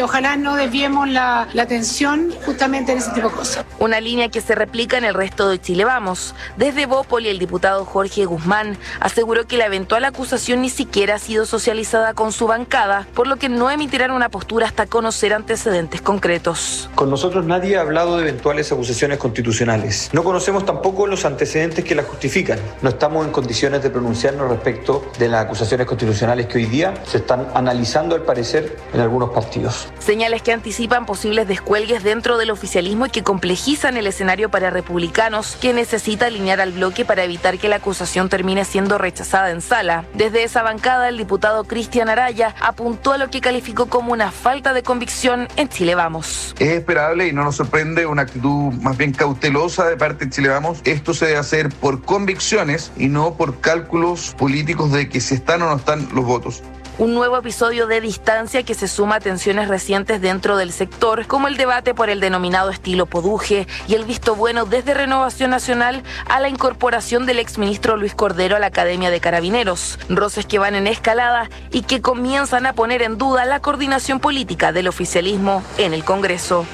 no desviemos la, la atención justamente en ese tipo de cosas. Una línea que se replica en el resto de Chile Vamos. Desde Bópoli, el diputado Jorge Guzmán aseguró que la eventual acusación ni siquiera ha sido socializada con su bancada, por lo que no emitirán una postura hasta conocer antecedentes concretos. Con nosotros nadie ha hablado de eventuales acusaciones constitucionales. No conocemos tampoco los antecedentes que las justifican. No estamos en condiciones de pronunciarnos respecto de las acusaciones constitucionales que hoy día se están analizando, al parecer, en algunos partidos. Señales que anticipan posibles descuelgues dentro del oficialismo y que complejizan el escenario para republicanos, que necesita alinear al bloque para evitar que la acusación termine siendo rechazada en sala. Desde esa bancada, el diputado Cristian Araya apuntó a lo que calificó como una falta de convicción en Chile Vamos. Es esperable y no nos sorprende una actitud más bien cautelosa de parte de Chile Vamos. Esto se debe hacer por convicciones y no por cálculos políticos de que si están o no están los votos. Un nuevo episodio de distancia que se suma a tensiones recientes dentro del sector, como el debate por el denominado estilo Poduje y el visto bueno desde Renovación Nacional a la incorporación del exministro Luis Cordero a la Academia de Carabineros. Roces que van en escalada y que comienzan a poner en duda la coordinación política del oficialismo en el Congreso.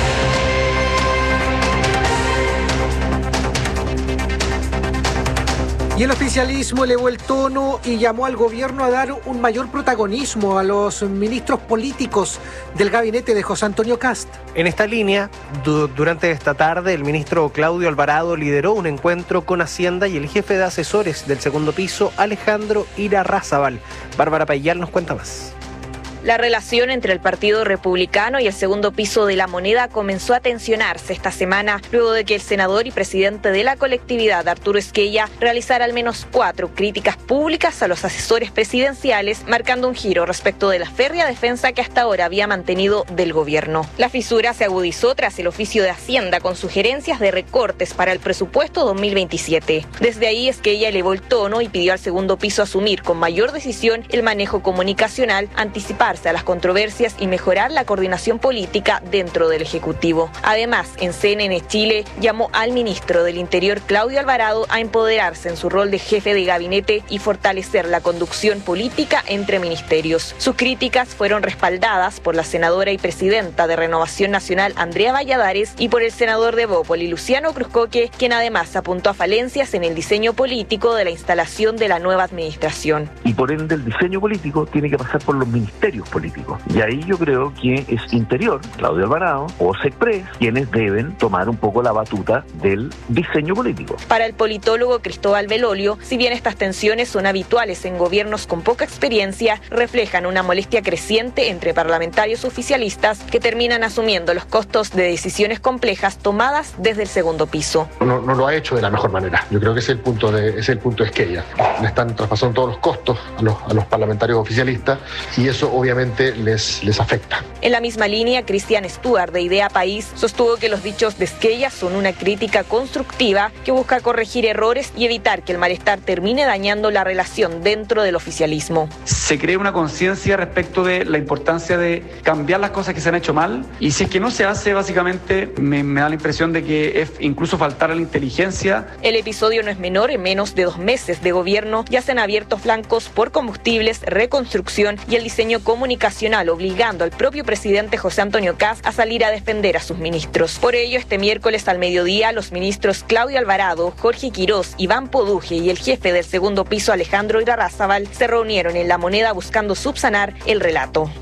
Y el oficialismo elevó el tono y llamó al gobierno a dar un mayor protagonismo a los ministros políticos del gabinete de José Antonio Kast. En esta línea, du- durante esta tarde, el ministro Claudio Alvarado lideró un encuentro con Hacienda y el jefe de asesores del segundo piso, Alejandro Irarrázaval. Bárbara Payal nos cuenta más. La relación entre el Partido Republicano y el segundo piso de la moneda comenzó a tensionarse esta semana luego de que el senador y presidente de la colectividad, Arturo Esquella, realizara al menos cuatro críticas públicas a los asesores presidenciales, marcando un giro respecto de la férrea defensa que hasta ahora había mantenido del gobierno. La fisura se agudizó tras el oficio de Hacienda con sugerencias de recortes para el presupuesto dos mil veintisiete. Desde ahí, Esquella elevó el tono y pidió al segundo piso asumir con mayor decisión el manejo comunicacional, anticipar a las controversias y mejorar la coordinación política dentro del Ejecutivo. Además, en C N N Chile llamó al ministro del Interior, Claudio Alvarado, a empoderarse en su rol de jefe de gabinete y fortalecer la conducción política entre ministerios. Sus críticas fueron respaldadas por la senadora y presidenta de Renovación Nacional, Andrea Valladares, y por el senador de Bópoli, Luciano Cruzcoque, quien además apuntó a falencias en el diseño político de la instalación de la nueva administración. Y por ende el diseño político tiene que pasar por los ministerios políticos. Y ahí yo creo que es Interior, Claudio Alvarado, o SECPRES, quienes deben tomar un poco la batuta del diseño político. Para el politólogo Cristóbal Belolio, si bien estas tensiones son habituales en gobiernos con poca experiencia, reflejan una molestia creciente entre parlamentarios oficialistas que terminan asumiendo los costos de decisiones complejas tomadas desde el segundo piso. No, no lo ha hecho de la mejor manera. Yo creo que ese es el punto de, ese es el punto de Esquella. Le están traspasando todos los costos a los, a los parlamentarios oficialistas y eso obviamente les, les afecta. En la misma línea, Cristian Stuart, de Idea País, sostuvo que los dichos de Esquella son una crítica constructiva que busca corregir errores y evitar que el malestar termine dañando la relación dentro del oficialismo. Se crea una conciencia respecto de la importancia de cambiar las cosas que se han hecho mal, y si es que no se hace, básicamente me, me da la impresión de que es incluso faltar a la inteligencia. El episodio no es menor. En menos de dos meses de gobierno ya se han abierto flancos por combustibles, reconstrucción y el diseño comunicacional, obligando al propio presidente José Antonio Kast a salir a defender a sus ministros. Por ello, este miércoles al mediodía, los ministros Claudio Alvarado, Jorge Quirós, Iván Poduje y el jefe del segundo piso, Alejandro Irarrázaval, se reunieron en La Moneda buscando subsanar el relato.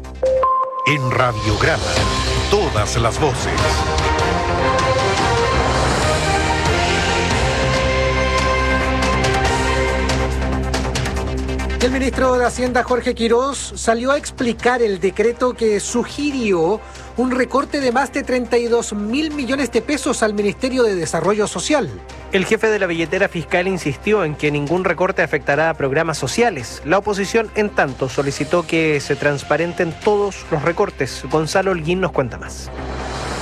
En Radiograma, todas las voces. El ministro de Hacienda, Jorge Quirós, salió a explicar el decreto que sugirió un recorte de más de treinta y dos mil millones de pesos al Ministerio de Desarrollo Social. El jefe de la billetera fiscal insistió en que ningún recorte afectará a programas sociales. La oposición, en tanto, solicitó que se transparenten todos los recortes. Gonzalo Holguín nos cuenta más.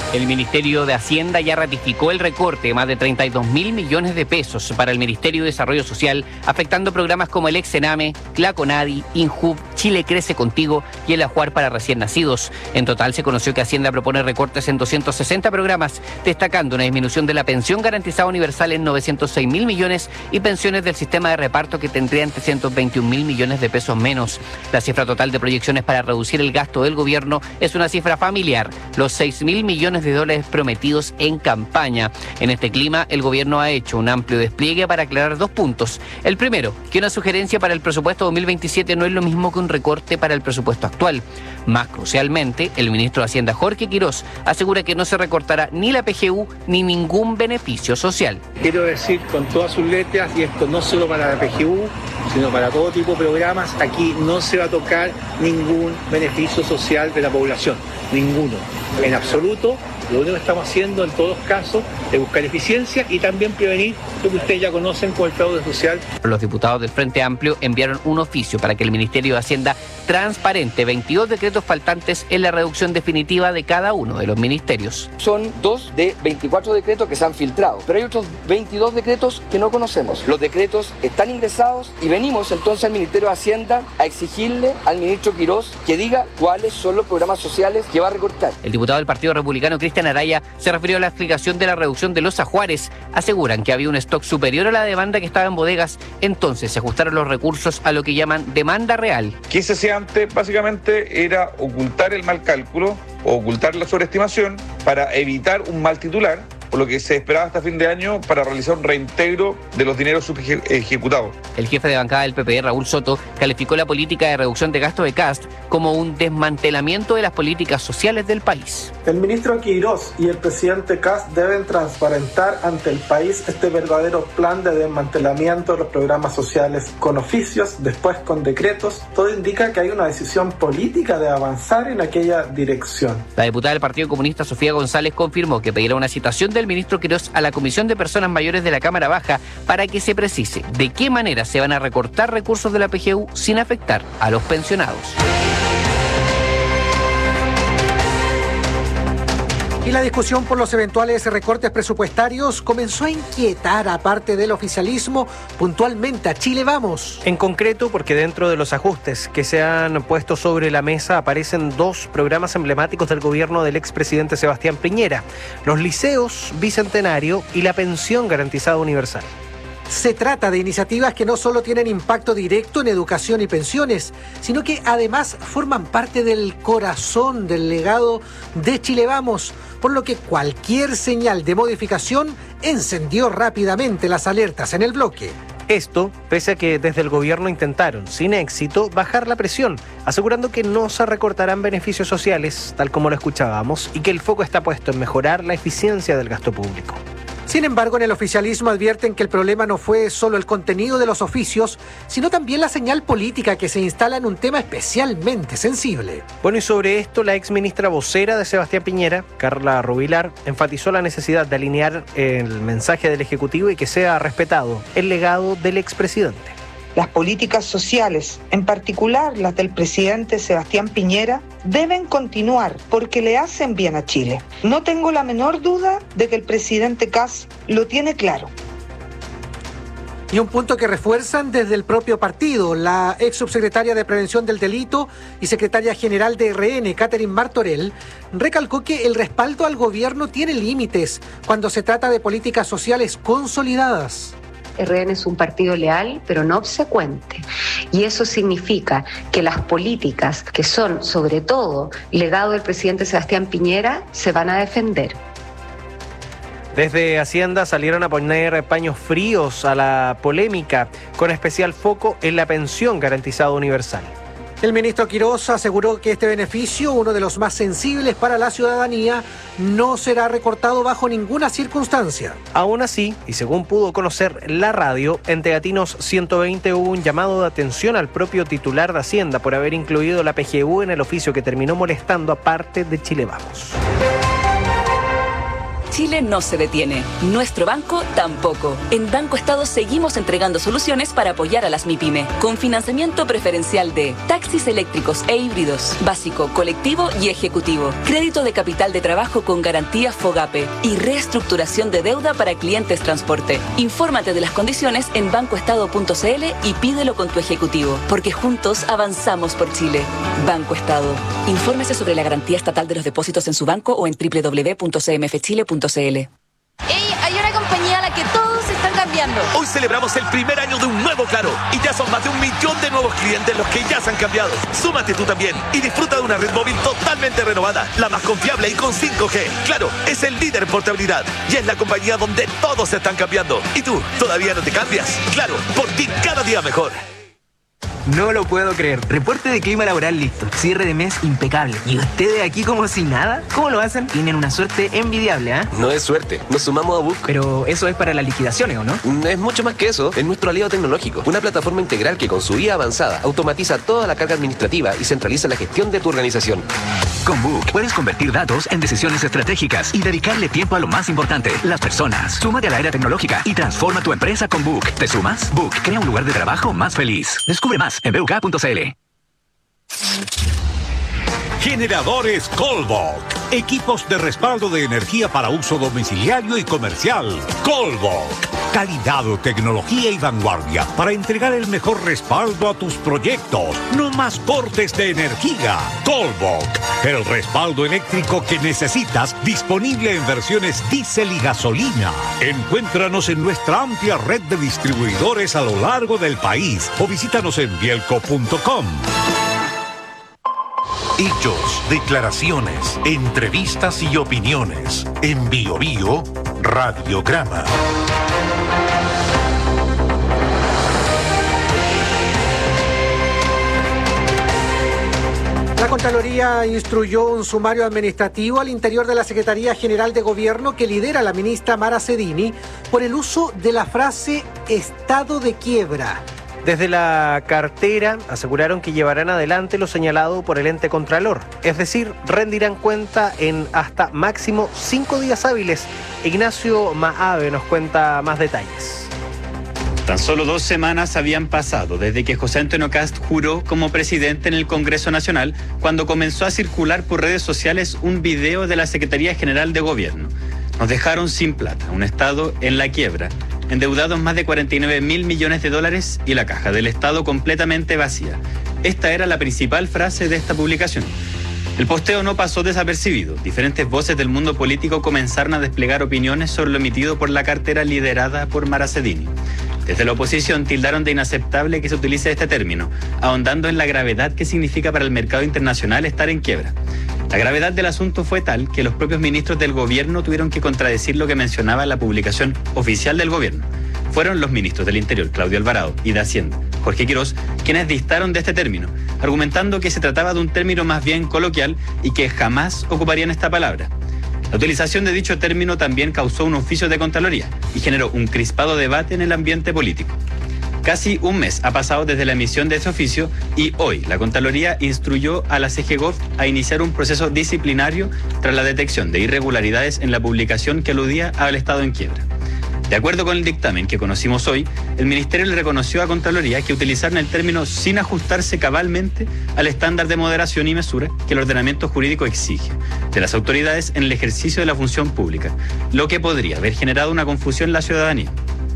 El Ministerio de Hacienda ya ratificó el recorte de más de treinta y dos mil millones de pesos para el Ministerio de Desarrollo Social, afectando programas como el Exename, Claconadi, Injub, Chile Crece Contigo y el Ajuar para recién nacidos. En total se conoció que Hacienda propone recortes en doscientos sesenta programas, destacando una disminución de la pensión garantizada universal en novecientos seis mil millones y pensiones del sistema de reparto que tendrían trescientos veintiún mil millones de pesos menos. La cifra total de proyecciones para reducir el gasto del gobierno es una cifra familiar, los seis mil millones de dólares prometidos en campaña. En este clima, el gobierno ha hecho un amplio despliegue para aclarar dos puntos. El primero, que una sugerencia para el presupuesto dos mil veintisiete no es lo mismo que un recorte para el presupuesto actual. Más crucialmente, el ministro de Hacienda, Jorge Quirós, asegura que no se recortará ni la P G U ni ningún beneficio social. Quiero decir con todas sus letras, y esto no solo para la P G U, sino para todo tipo de programas, aquí no se va a tocar ningún beneficio social de la población, ninguno, en absoluto. Lo único que estamos haciendo en todos los casos es buscar eficiencia y también prevenir lo que ustedes ya conocen como el fraude social. Los diputados del Frente Amplio enviaron un oficio para que el Ministerio de Hacienda transparente veintidós decretos faltantes en la reducción definitiva de cada uno de los ministerios. Son dos de veinticuatro decretos que se han filtrado, pero hay otros veintidós decretos que no conocemos. Los decretos están ingresados y venimos entonces al Ministerio de Hacienda a exigirle al ministro Quirós que diga cuáles son los programas sociales que va a recortar. El diputado del Partido Republicano, Cristian Araya, se refirió a la explicación de la reducción de los ajuares. Aseguran que había un stock superior a la demanda que estaba en bodegas, entonces se ajustaron los recursos a lo que llaman demanda real. ¿Qué se hacía antes? Básicamente era ocultar el mal cálculo o ocultar la sobreestimación para evitar un mal titular, por lo que se esperaba hasta fin de año para realizar un reintegro de los dineros subejecutados. El jefe de bancada del P P, Raúl Soto, calificó la política de reducción de gastos de Kast como un desmantelamiento de las políticas sociales del país. El ministro Quirós y el presidente Kast deben transparentar ante el país este verdadero plan de desmantelamiento de los programas sociales con oficios, después con decretos. Todo indica que hay una decisión política de avanzar en aquella dirección. La diputada del Partido Comunista, Sofía González, confirmó que pedirá una citación del ministro Quirós a la Comisión de Personas Mayores de la Cámara Baja para que se precise de qué manera se van a recortar recursos de la P G U sin afectar a los pensionados. Y la discusión por los eventuales recortes presupuestarios comenzó a inquietar a parte del oficialismo, puntualmente a Chile Vamos. En concreto, porque dentro de los ajustes que se han puesto sobre la mesa aparecen dos programas emblemáticos del gobierno del expresidente Sebastián Piñera: los liceos Bicentenario y la pensión garantizada universal. Se trata de iniciativas que no solo tienen impacto directo en educación y pensiones, sino que además forman parte del corazón del legado de Chile Vamos, por lo que cualquier señal de modificación encendió rápidamente las alertas en el bloque. Esto, pese a que desde el gobierno intentaron, sin éxito, bajar la presión, asegurando que no se recortarán beneficios sociales, tal como lo escuchábamos, y que el foco está puesto en mejorar la eficiencia del gasto público. Sin embargo, en el oficialismo advierten que el problema no fue solo el contenido de los oficios, sino también la señal política que se instala en un tema especialmente sensible. Bueno, y sobre esto, la exministra vocera de Sebastián Piñera, Carla Rubilar, enfatizó la necesidad de alinear el mensaje del Ejecutivo y que sea respetado el legado del expresidente. Las políticas sociales, en particular las del presidente Sebastián Piñera, deben continuar porque le hacen bien a Chile. No tengo la menor duda de que el presidente Kast lo tiene claro. Y un punto que refuerzan desde el propio partido, la ex subsecretaria de Prevención del Delito y secretaria general de R N, Catherine Martorell, recalcó que el respaldo al gobierno tiene límites cuando se trata de políticas sociales consolidadas. R N es un partido leal, pero no obsecuente. Y eso significa que las políticas que son, sobre todo, legado del presidente Sebastián Piñera, se van a defender. Desde Hacienda salieron a poner paños fríos a la polémica, con especial foco en la pensión garantizada universal. El ministro Quirós aseguró que este beneficio, uno de los más sensibles para la ciudadanía, no será recortado bajo ninguna circunstancia. Aún así, y según pudo conocer la radio, en Teatinos ciento veinte hubo un llamado de atención al propio titular de Hacienda por haber incluido la P G U en el oficio que terminó molestando a parte de Chile Vamos. Chile no se detiene. Nuestro banco tampoco. En Banco Estado seguimos entregando soluciones para apoyar a las MIPYME, con financiamiento preferencial de taxis eléctricos e híbridos, básico, colectivo y ejecutivo, crédito de capital de trabajo con garantía FOGAPE y reestructuración de deuda para clientes transporte. Infórmate de las condiciones en bancoestado punto c l y pídelo con tu ejecutivo, porque juntos avanzamos por Chile. Banco Estado. Infórmese sobre la garantía estatal de los depósitos en su banco o en doble u doble u doble u punto c m f chile punto c l. ¡Ey! Hay una compañía a la que todos están cambiando. Hoy celebramos el primer año de un nuevo Claro y ya son más de un millón de nuevos clientes los que ya se han cambiado. Súmate tú también y disfruta de una red móvil totalmente renovada, la más confiable y con cinco G. Claro, es el líder en portabilidad y es la compañía donde todos se están cambiando. ¿Y tú, todavía no te cambias? Claro, por ti cada día mejor. No lo puedo creer. Reporte de clima laboral listo. Cierre de mes impecable. ¿Y ustedes aquí como si nada? ¿Cómo lo hacen? Tienen una suerte envidiable, ¿ah? ¿eh? No es suerte. Nos sumamos a Book. Pero eso es para las liquidaciones, ¿o no? Es mucho más que eso. Es nuestro aliado tecnológico. Una plataforma integral que con su I A avanzada automatiza toda la carga administrativa y centraliza la gestión de tu organización. Con Book puedes convertir datos en decisiones estratégicas y dedicarle tiempo a lo más importante, las personas. Súmate a la era tecnológica y transforma tu empresa con Book. ¿Te sumas? Book crea un lugar de trabajo más feliz. Descubre más en b u k punto c l. Generadores Colbok. Equipos de respaldo de energía para uso domiciliario y comercial. Colbok. Calidad, tecnología y vanguardia para entregar el mejor respaldo a tus proyectos. No más cortes de energía. Colbok. El respaldo eléctrico que necesitas, disponible en versiones diésel y gasolina. Encuéntranos en nuestra amplia red de distribuidores a lo largo del país o visítanos en bielco punto com. Hechos, declaraciones, entrevistas y opiniones. En Bio Bio, Radiograma. La Contraloría instruyó un sumario administrativo al interior de la Secretaría General de Gobierno que lidera la ministra Mara Cedini por el uso de la frase estado de quiebra. Desde la cartera aseguraron que llevarán adelante lo señalado por el ente Contralor, es decir, rendirán cuenta en hasta máximo cinco días hábiles. Ignacio Maave nos cuenta más detalles. Tan solo dos semanas habían pasado desde que José Antonio Kast juró como presidente en el Congreso Nacional, cuando comenzó a circular por redes sociales un video de la Secretaría General de Gobierno. Nos dejaron sin plata, un Estado en la quiebra, endeudados más de cuarenta y nueve mil millones de dólares y la caja del Estado completamente vacía. Esta era la principal frase de esta publicación. El posteo no pasó desapercibido. Diferentes voces del mundo político comenzaron a desplegar opiniones sobre lo emitido por la cartera liderada por Mara Cedini. Desde la oposición tildaron de inaceptable que se utilice este término, ahondando en la gravedad que significa para el mercado internacional estar en quiebra. La gravedad del asunto fue tal que los propios ministros del gobierno tuvieron que contradecir lo que mencionaba la publicación oficial del gobierno. Fueron los ministros del Interior, Claudio Alvarado, y de Hacienda, Jorge Quirós, quienes distaron de este término, argumentando que se trataba de un término más bien coloquial y que jamás ocuparían esta palabra. La utilización de dicho término también causó un oficio de Contraloría y generó un crispado debate en el ambiente político. Casi un mes ha pasado desde la emisión de ese oficio y hoy la Contraloría instruyó a la C G Gov a iniciar un proceso disciplinario tras la detección de irregularidades en la publicación que aludía al Estado en quiebra. De acuerdo con el dictamen que conocimos hoy, el Ministerio le reconoció a Contraloría que utilizaron el término sin ajustarse cabalmente al estándar de moderación y mesura que el ordenamiento jurídico exige de las autoridades en el ejercicio de la función pública, lo que podría haber generado una confusión en la ciudadanía.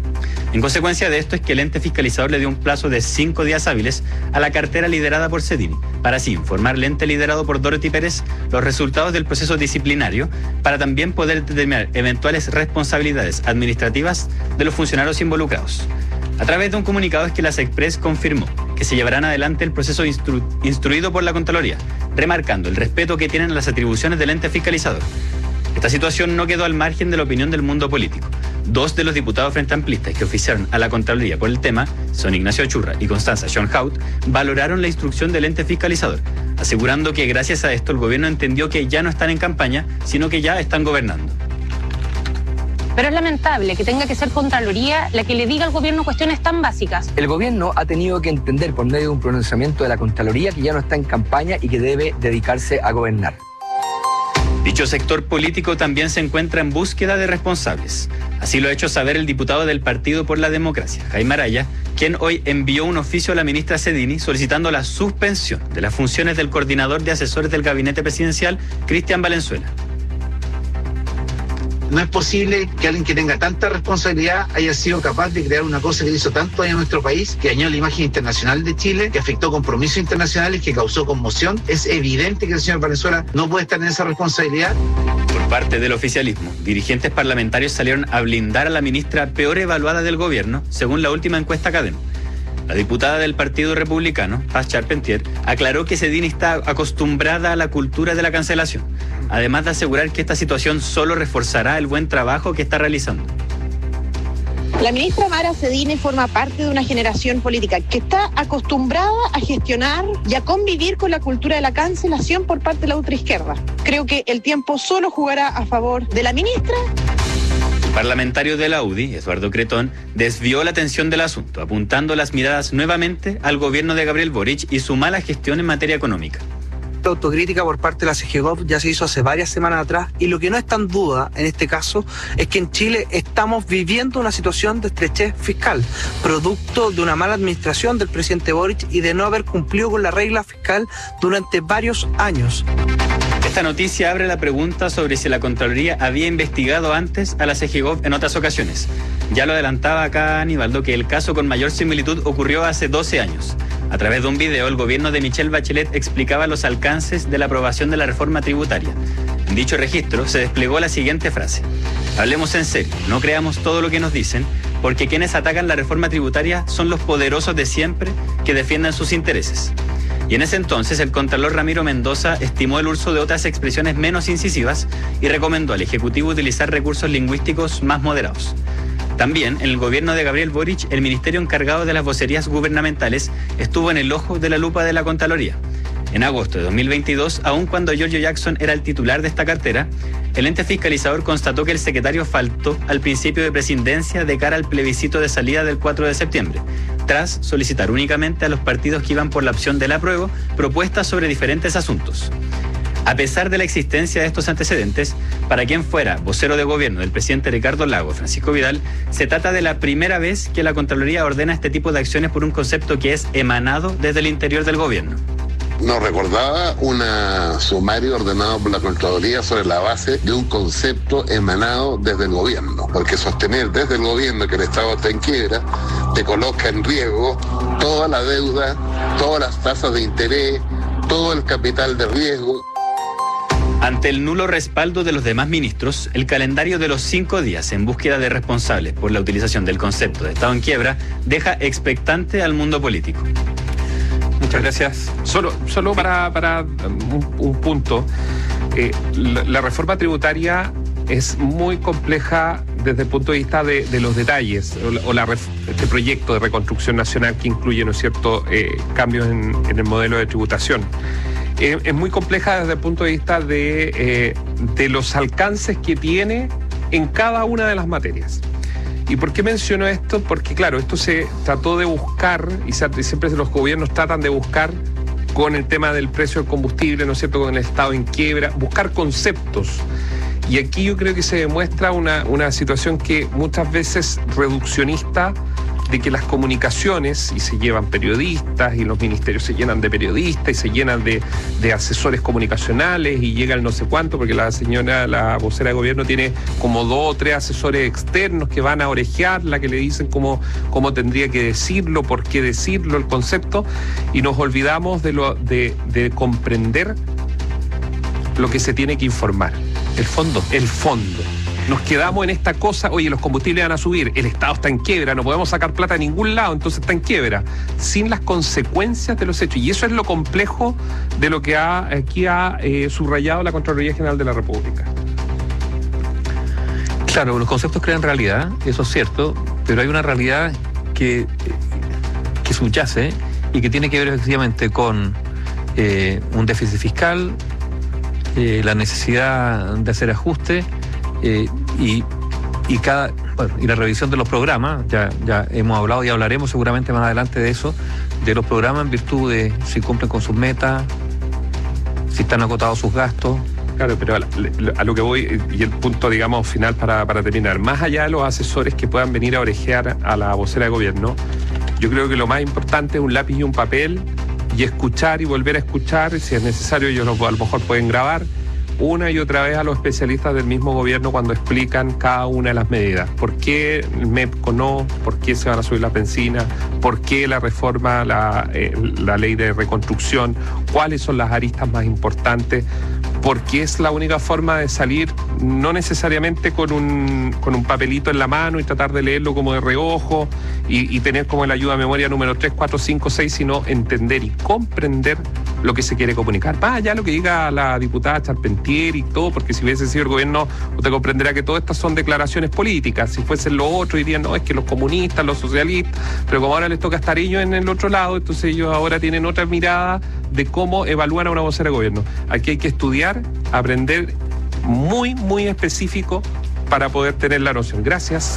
En consecuencia de esto es que el ente fiscalizador le dio un plazo de cinco días hábiles a la cartera liderada por Cedini, para así informar al ente liderado por Dorothy Pérez los resultados del proceso disciplinario, para también poder determinar eventuales responsabilidades administrativas de los funcionarios involucrados. A través de un comunicado es que la SECPRES confirmó que se llevarán adelante el proceso instru- instruido por la Contraloría, remarcando el respeto que tienen las atribuciones del ente fiscalizador. Esta situación no quedó al margen de la opinión del mundo político. Dos de los diputados frente amplistas que oficiaron a la Contraloría por el tema, son Ignacio Achurra y Constanza Schoenhout, valoraron la instrucción del ente fiscalizador, asegurando que gracias a esto el gobierno entendió que ya no están en campaña, sino que ya están gobernando. Pero es lamentable que tenga que ser Contraloría la que le diga al gobierno cuestiones tan básicas. El gobierno ha tenido que entender por medio de un pronunciamiento de la Contraloría que ya no está en campaña y que debe dedicarse a gobernar. Dicho sector político también se encuentra en búsqueda de responsables. Así lo ha hecho saber el diputado del Partido por la Democracia, Jaime Araya, quien hoy envió un oficio a la ministra Cedini solicitando la suspensión de las funciones del coordinador de asesores del gabinete presidencial, Cristian Valenzuela. No es posible que alguien que tenga tanta responsabilidad haya sido capaz de crear una cosa que hizo tanto daño a nuestro país, que dañó la imagen internacional de Chile, que afectó compromisos internacionales, que causó conmoción. Es evidente que el señor Valenzuela no puede estar en esa responsabilidad. Por parte del oficialismo, dirigentes parlamentarios salieron a blindar a la ministra peor evaluada del gobierno, según la última encuesta Cadem. La diputada del Partido Republicano, Paz Charpentier, aclaró que Cedini está acostumbrada a la cultura de la cancelación, además de asegurar que esta situación solo reforzará el buen trabajo que está realizando. La ministra Mara Cedini forma parte de una generación política que está acostumbrada a gestionar y a convivir con la cultura de la cancelación por parte de la ultraizquierda. Creo que el tiempo solo jugará a favor de la ministra. El parlamentario de la U D I, Eduardo Cretón, desvió la atención del asunto, apuntando las miradas nuevamente al gobierno de Gabriel Boric y su mala gestión en materia económica. La autocrítica por parte de la CEGEGOV ya se hizo hace varias semanas atrás, y lo que no está en duda en este caso es que en Chile estamos viviendo una situación de estrechez fiscal, producto de una mala administración del presidente Boric y de no haber cumplido con la regla fiscal durante varios años. Esta noticia abre la pregunta sobre si la Contraloría había investigado antes a la CEGEGOV en otras ocasiones. Ya lo adelantaba acá Aníbaldo que el caso con mayor similitud ocurrió hace doce años. A través de un video, el gobierno de Michelle Bachelet explicaba los alcances de la aprobación de la reforma tributaria. En dicho registro se desplegó la siguiente frase: hablemos en serio, no creamos todo lo que nos dicen, porque quienes atacan la reforma tributaria son los poderosos de siempre que defiendan sus intereses. Y en ese entonces el contralor Ramiro Mendoza estimó el uso de otras expresiones menos incisivas y recomendó al Ejecutivo utilizar recursos lingüísticos más moderados. También, en el gobierno de Gabriel Boric, el ministerio encargado de las vocerías gubernamentales estuvo en el ojo de la lupa de la Contraloría. En agosto de dos mil veintidós, aun cuando Giorgio Jackson era el titular de esta cartera, el ente fiscalizador constató que el secretario faltó al principio de presidencia de cara al plebiscito de salida del cuatro de septiembre, tras solicitar únicamente a los partidos que iban por la opción del apruebo propuestas sobre diferentes asuntos. A pesar de la existencia de estos antecedentes, para quien fuera vocero de gobierno del presidente Ricardo Lagos, Francisco Vidal, se trata de la primera vez que la Contraloría ordena este tipo de acciones por un concepto que es emanado desde el interior del gobierno. Nos recordaba un sumario ordenado por la Contraloría sobre la base de un concepto emanado desde el gobierno, porque sostener desde el gobierno que el Estado está en quiebra te coloca en riesgo toda la deuda, todas las tasas de interés, todo el capital de riesgo. Ante el nulo respaldo de los demás ministros, el calendario de los cinco días en búsqueda de responsables por la utilización del concepto de Estado en quiebra deja expectante al mundo político. Muchas gracias. Solo, solo para, para un, un punto. Eh, la, la reforma tributaria es muy compleja desde el punto de vista de, de los detalles, o, la, o la, este proyecto de reconstrucción nacional que incluye, ¿no es cierto?, eh, cambios en, en el modelo de tributación. Eh, es muy compleja desde el punto de vista de, eh, de los alcances que tiene en cada una de las materias. ¿Y por qué menciono esto? Porque, claro, esto se trató de buscar, y siempre los gobiernos tratan de buscar con el tema del precio del combustible, ¿no es cierto?, con el Estado en quiebra, buscar conceptos. Y aquí yo creo que se demuestra una, una situación que muchas veces reduccionista, de que las comunicaciones, y se llevan periodistas, y los ministerios se llenan de periodistas, y se llenan de, de asesores comunicacionales, y llega el no sé cuánto, porque la señora, la vocera de gobierno, tiene como dos o tres asesores externos que van a orejearla, que le dicen cómo, cómo tendría que decirlo, por qué decirlo, el concepto, y nos olvidamos de, lo, de, de comprender lo que se tiene que informar. El fondo. El fondo. Nos quedamos en esta cosa, oye, los combustibles van a subir, el Estado está en quiebra, no podemos sacar plata de ningún lado, entonces está en quiebra, sin las consecuencias de los hechos. Y eso es lo complejo de lo que ha, aquí ha eh, subrayado la Contraloría General de la República. Claro, los conceptos crean realidad, eso es cierto, pero hay una realidad que, que subyace y que tiene que ver efectivamente con eh, un déficit fiscal, eh, la necesidad de hacer ajustes, Eh, y, y cada bueno, y la revisión de los programas, ya, ya hemos hablado y hablaremos seguramente más adelante de eso, de los programas en virtud de si cumplen con sus metas, si están acotados sus gastos, Claro, pero a, a lo que voy, y el punto, digamos, final para, para terminar, más allá de los asesores que puedan venir a orejear a la vocera de gobierno, yo creo que lo más importante es un lápiz y un papel y escuchar y volver a escuchar, si es necesario, ellos lo, a lo mejor pueden grabar una y otra vez a los especialistas del mismo gobierno cuando explican cada una de las medidas. ¿Por qué el M E P C O no? ¿Por qué se van a subir la benzina? ¿Por qué la reforma, la, eh, la ley de reconstrucción? ¿Cuáles son las aristas más importantes? Porque es la única forma de salir, no necesariamente con un, con un papelito en la mano y tratar de leerlo como de reojo y, y tener como la ayuda a memoria número tres, cuatro, cinco, seis, sino entender y comprender lo que se quiere comunicar. Más allá de lo que diga la diputada Charpentier y todo, porque si hubiese sido el gobierno, usted comprenderá que todas estas son declaraciones políticas. Si fuesen los otros, dirían, no, es que los comunistas, los socialistas, pero como ahora les toca estar ellos en el otro lado, entonces ellos ahora tienen otra mirada de cómo evalúan a una vocera de gobierno. Aquí hay que estudiar, aprender muy, muy específico para poder tener la noción. Gracias.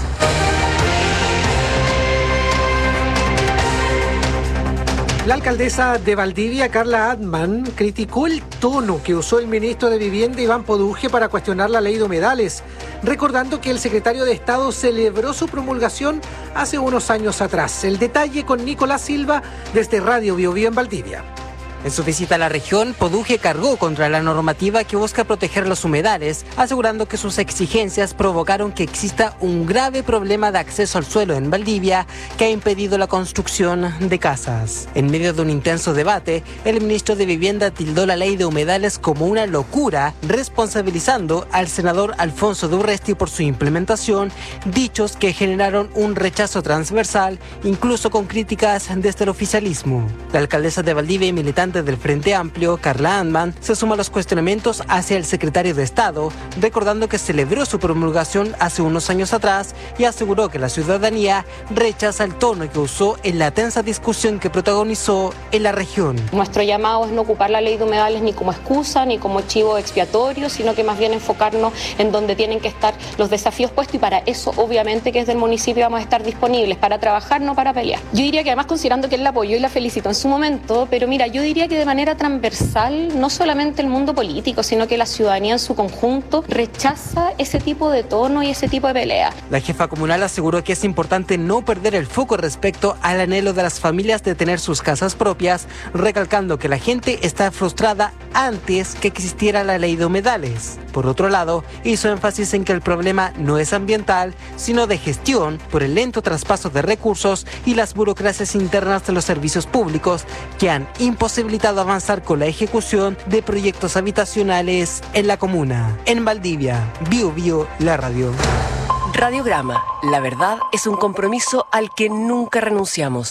La alcaldesa de Valdivia, Carla Adman, criticó el tono que usó el ministro de Vivienda, Iván Poduje, para cuestionar la ley de humedales, recordando que el secretario de Estado celebró su promulgación hace unos años atrás. El detalle con Nicolás Silva desde Radio Bio Bio en Valdivia. En su visita a la región, Poduje cargó contra la normativa que busca proteger los humedales, asegurando que sus exigencias provocaron que exista un grave problema de acceso al suelo en Valdivia que ha impedido la construcción de casas. En medio de un intenso debate, el ministro de Vivienda tildó la ley de humedales como una locura, responsabilizando al senador Alfonso de Urresti por su implementación, dichos que generaron un rechazo transversal, incluso con críticas desde el oficialismo. La alcaldesa de Valdivia y militante del Frente Amplio, Carla Adman, se suma a los cuestionamientos hacia el secretario de Estado, recordando que celebró su promulgación hace unos años atrás y aseguró que la ciudadanía rechaza el tono que usó en la tensa discusión que protagonizó en la región. Nuestro llamado es no ocupar la ley de humedales ni como excusa ni como chivo expiatorio, sino que más bien enfocarnos en donde tienen que estar los desafíos puestos, y para eso obviamente que desde el municipio vamos a estar disponibles para trabajar, no para pelear. Yo diría que además, considerando que él la apoyó y la felicitó en su momento, pero mira, yo diría que de manera transversal, no solamente el mundo político, sino que la ciudadanía en su conjunto rechaza ese tipo de tono y ese tipo de pelea. La jefa comunal aseguró que es importante no perder el foco respecto al anhelo de las familias de tener sus casas propias, recalcando que la gente está frustrada antes que existiera la ley de humedales. Por otro lado, hizo énfasis en que el problema no es ambiental, sino de gestión por el lento traspaso de recursos y las burocracias internas de los servicios públicos que han imposibilitado avanzar con la ejecución de proyectos habitacionales en la comuna. En Valdivia, Bio Bio, la radio. Radiograma. La verdad es un compromiso al que nunca renunciamos.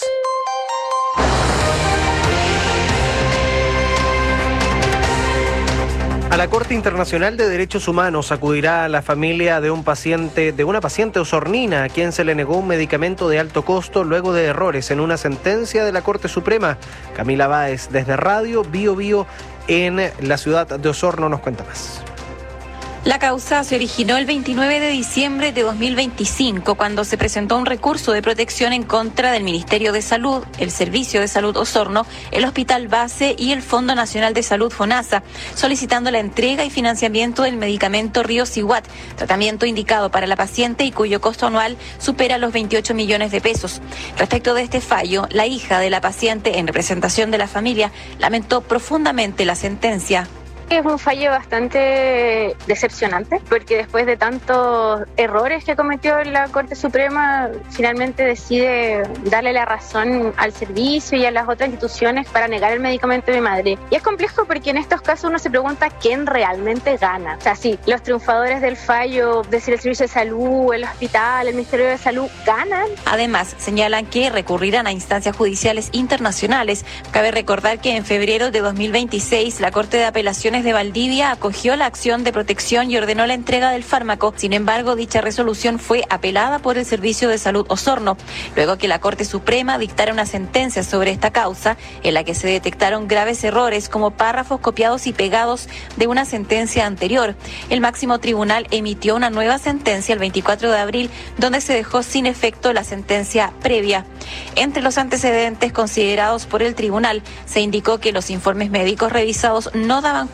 A la Corte Internacional de Derechos Humanos acudirá la familia de un paciente, de una paciente osornina a quien se le negó un medicamento de alto costo luego de errores en una sentencia de la Corte Suprema. Camila Báez, desde Radio Bio Bio en la ciudad de Osorno, nos cuenta más. La causa se originó el veintinueve de diciembre de dos mil veinticinco, cuando se presentó un recurso de protección en contra del Ministerio de Salud, el Servicio de Salud Osorno, el Hospital Base y el Fondo Nacional de Salud FONASA, solicitando la entrega y financiamiento del medicamento Riociguat, tratamiento indicado para la paciente y cuyo costo anual supera los veintiocho millones de pesos. Respecto de este fallo, la hija de la paciente, en representación de la familia, lamentó profundamente la sentencia. Es un fallo bastante decepcionante, porque después de tantos errores que cometió la Corte Suprema, finalmente decide darle la razón al servicio y a las otras instituciones para negar el medicamento de mi madre. Y es complejo porque en estos casos uno se pregunta quién realmente gana. O sea, sí, los triunfadores del fallo, es decir, el Servicio de Salud, el hospital, el Ministerio de Salud, ganan. Además, señalan que recurrirán a instancias judiciales internacionales. Cabe recordar que en febrero de dos mil veintiséis, la Corte de Apelaciones de Valdivia acogió la acción de protección y ordenó la entrega del fármaco. Sin embargo, dicha resolución fue apelada por el Servicio de Salud Osorno, luego que la Corte Suprema dictara una sentencia sobre esta causa, en la que se detectaron graves errores como párrafos copiados y pegados de una sentencia anterior. El máximo tribunal emitió una nueva sentencia el veinticuatro de abril, donde se dejó sin efecto la sentencia previa. Entre los antecedentes considerados por el tribunal, se indicó que los informes médicos revisados no daban cuenta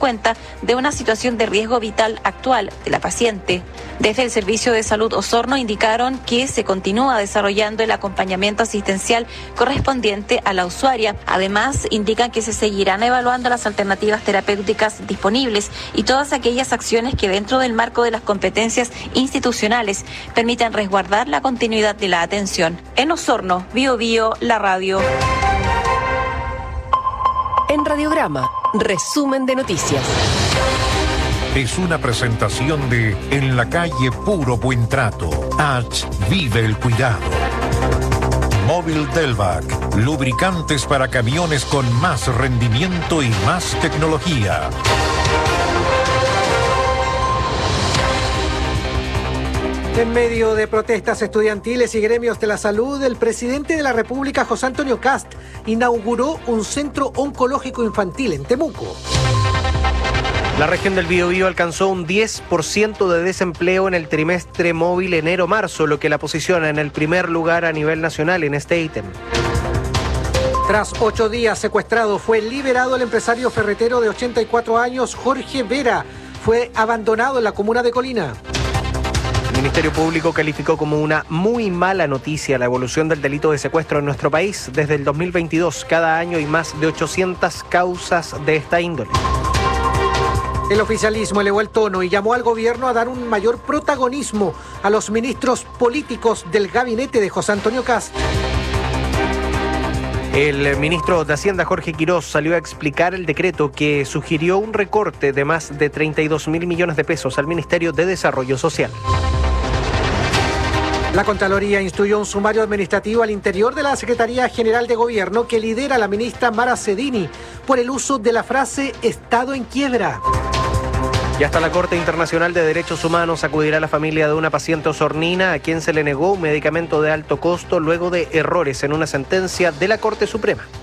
cuenta de una situación de riesgo vital actual de la paciente. Desde el Servicio de Salud Osorno indicaron que se continúa desarrollando el acompañamiento asistencial correspondiente a la usuaria. Además, indican que se seguirán evaluando las alternativas terapéuticas disponibles y todas aquellas acciones que dentro del marco de las competencias institucionales permitan resguardar la continuidad de la atención. En Osorno, Bio Bio, la radio. En Radiograma, resumen de noticias. Es una presentación de En la calle Puro Buen Trato. H. Vive el cuidado. Móvil Delvac. Lubricantes para camiones con más rendimiento y más tecnología. En medio de protestas estudiantiles y gremios de la salud, el presidente de la República, José Antonio Kast, inauguró un centro oncológico infantil en Temuco. La región del Biobío alcanzó un diez por ciento de desempleo en el trimestre móvil enero-marzo, lo que la posiciona en el primer lugar a nivel nacional en este ítem. Tras ocho días secuestrado, fue liberado el empresario ferretero de ochenta y cuatro años, Jorge Vera. Fue abandonado en la comuna de Colina. El Ministerio Público calificó como una muy mala noticia la evolución del delito de secuestro en nuestro país. Desde el dos mil veintidós, cada año hay más de ochocientas causas de esta índole. El oficialismo elevó el tono y llamó al gobierno a dar un mayor protagonismo a los ministros políticos del gabinete de José Antonio Kast. El ministro de Hacienda, Jorge Quirós, salió a explicar el decreto que sugirió un recorte de más de treinta y dos mil millones de pesos al Ministerio de Desarrollo Social. La Contraloría instruyó un sumario administrativo al interior de la Secretaría General de Gobierno que lidera la ministra Mara Cedini por el uso de la frase Estado en quiebra. Y hasta la Corte Internacional de Derechos Humanos acudirá la familia de una paciente osornina a quien se le negó un medicamento de alto costo luego de errores en una sentencia de la Corte Suprema.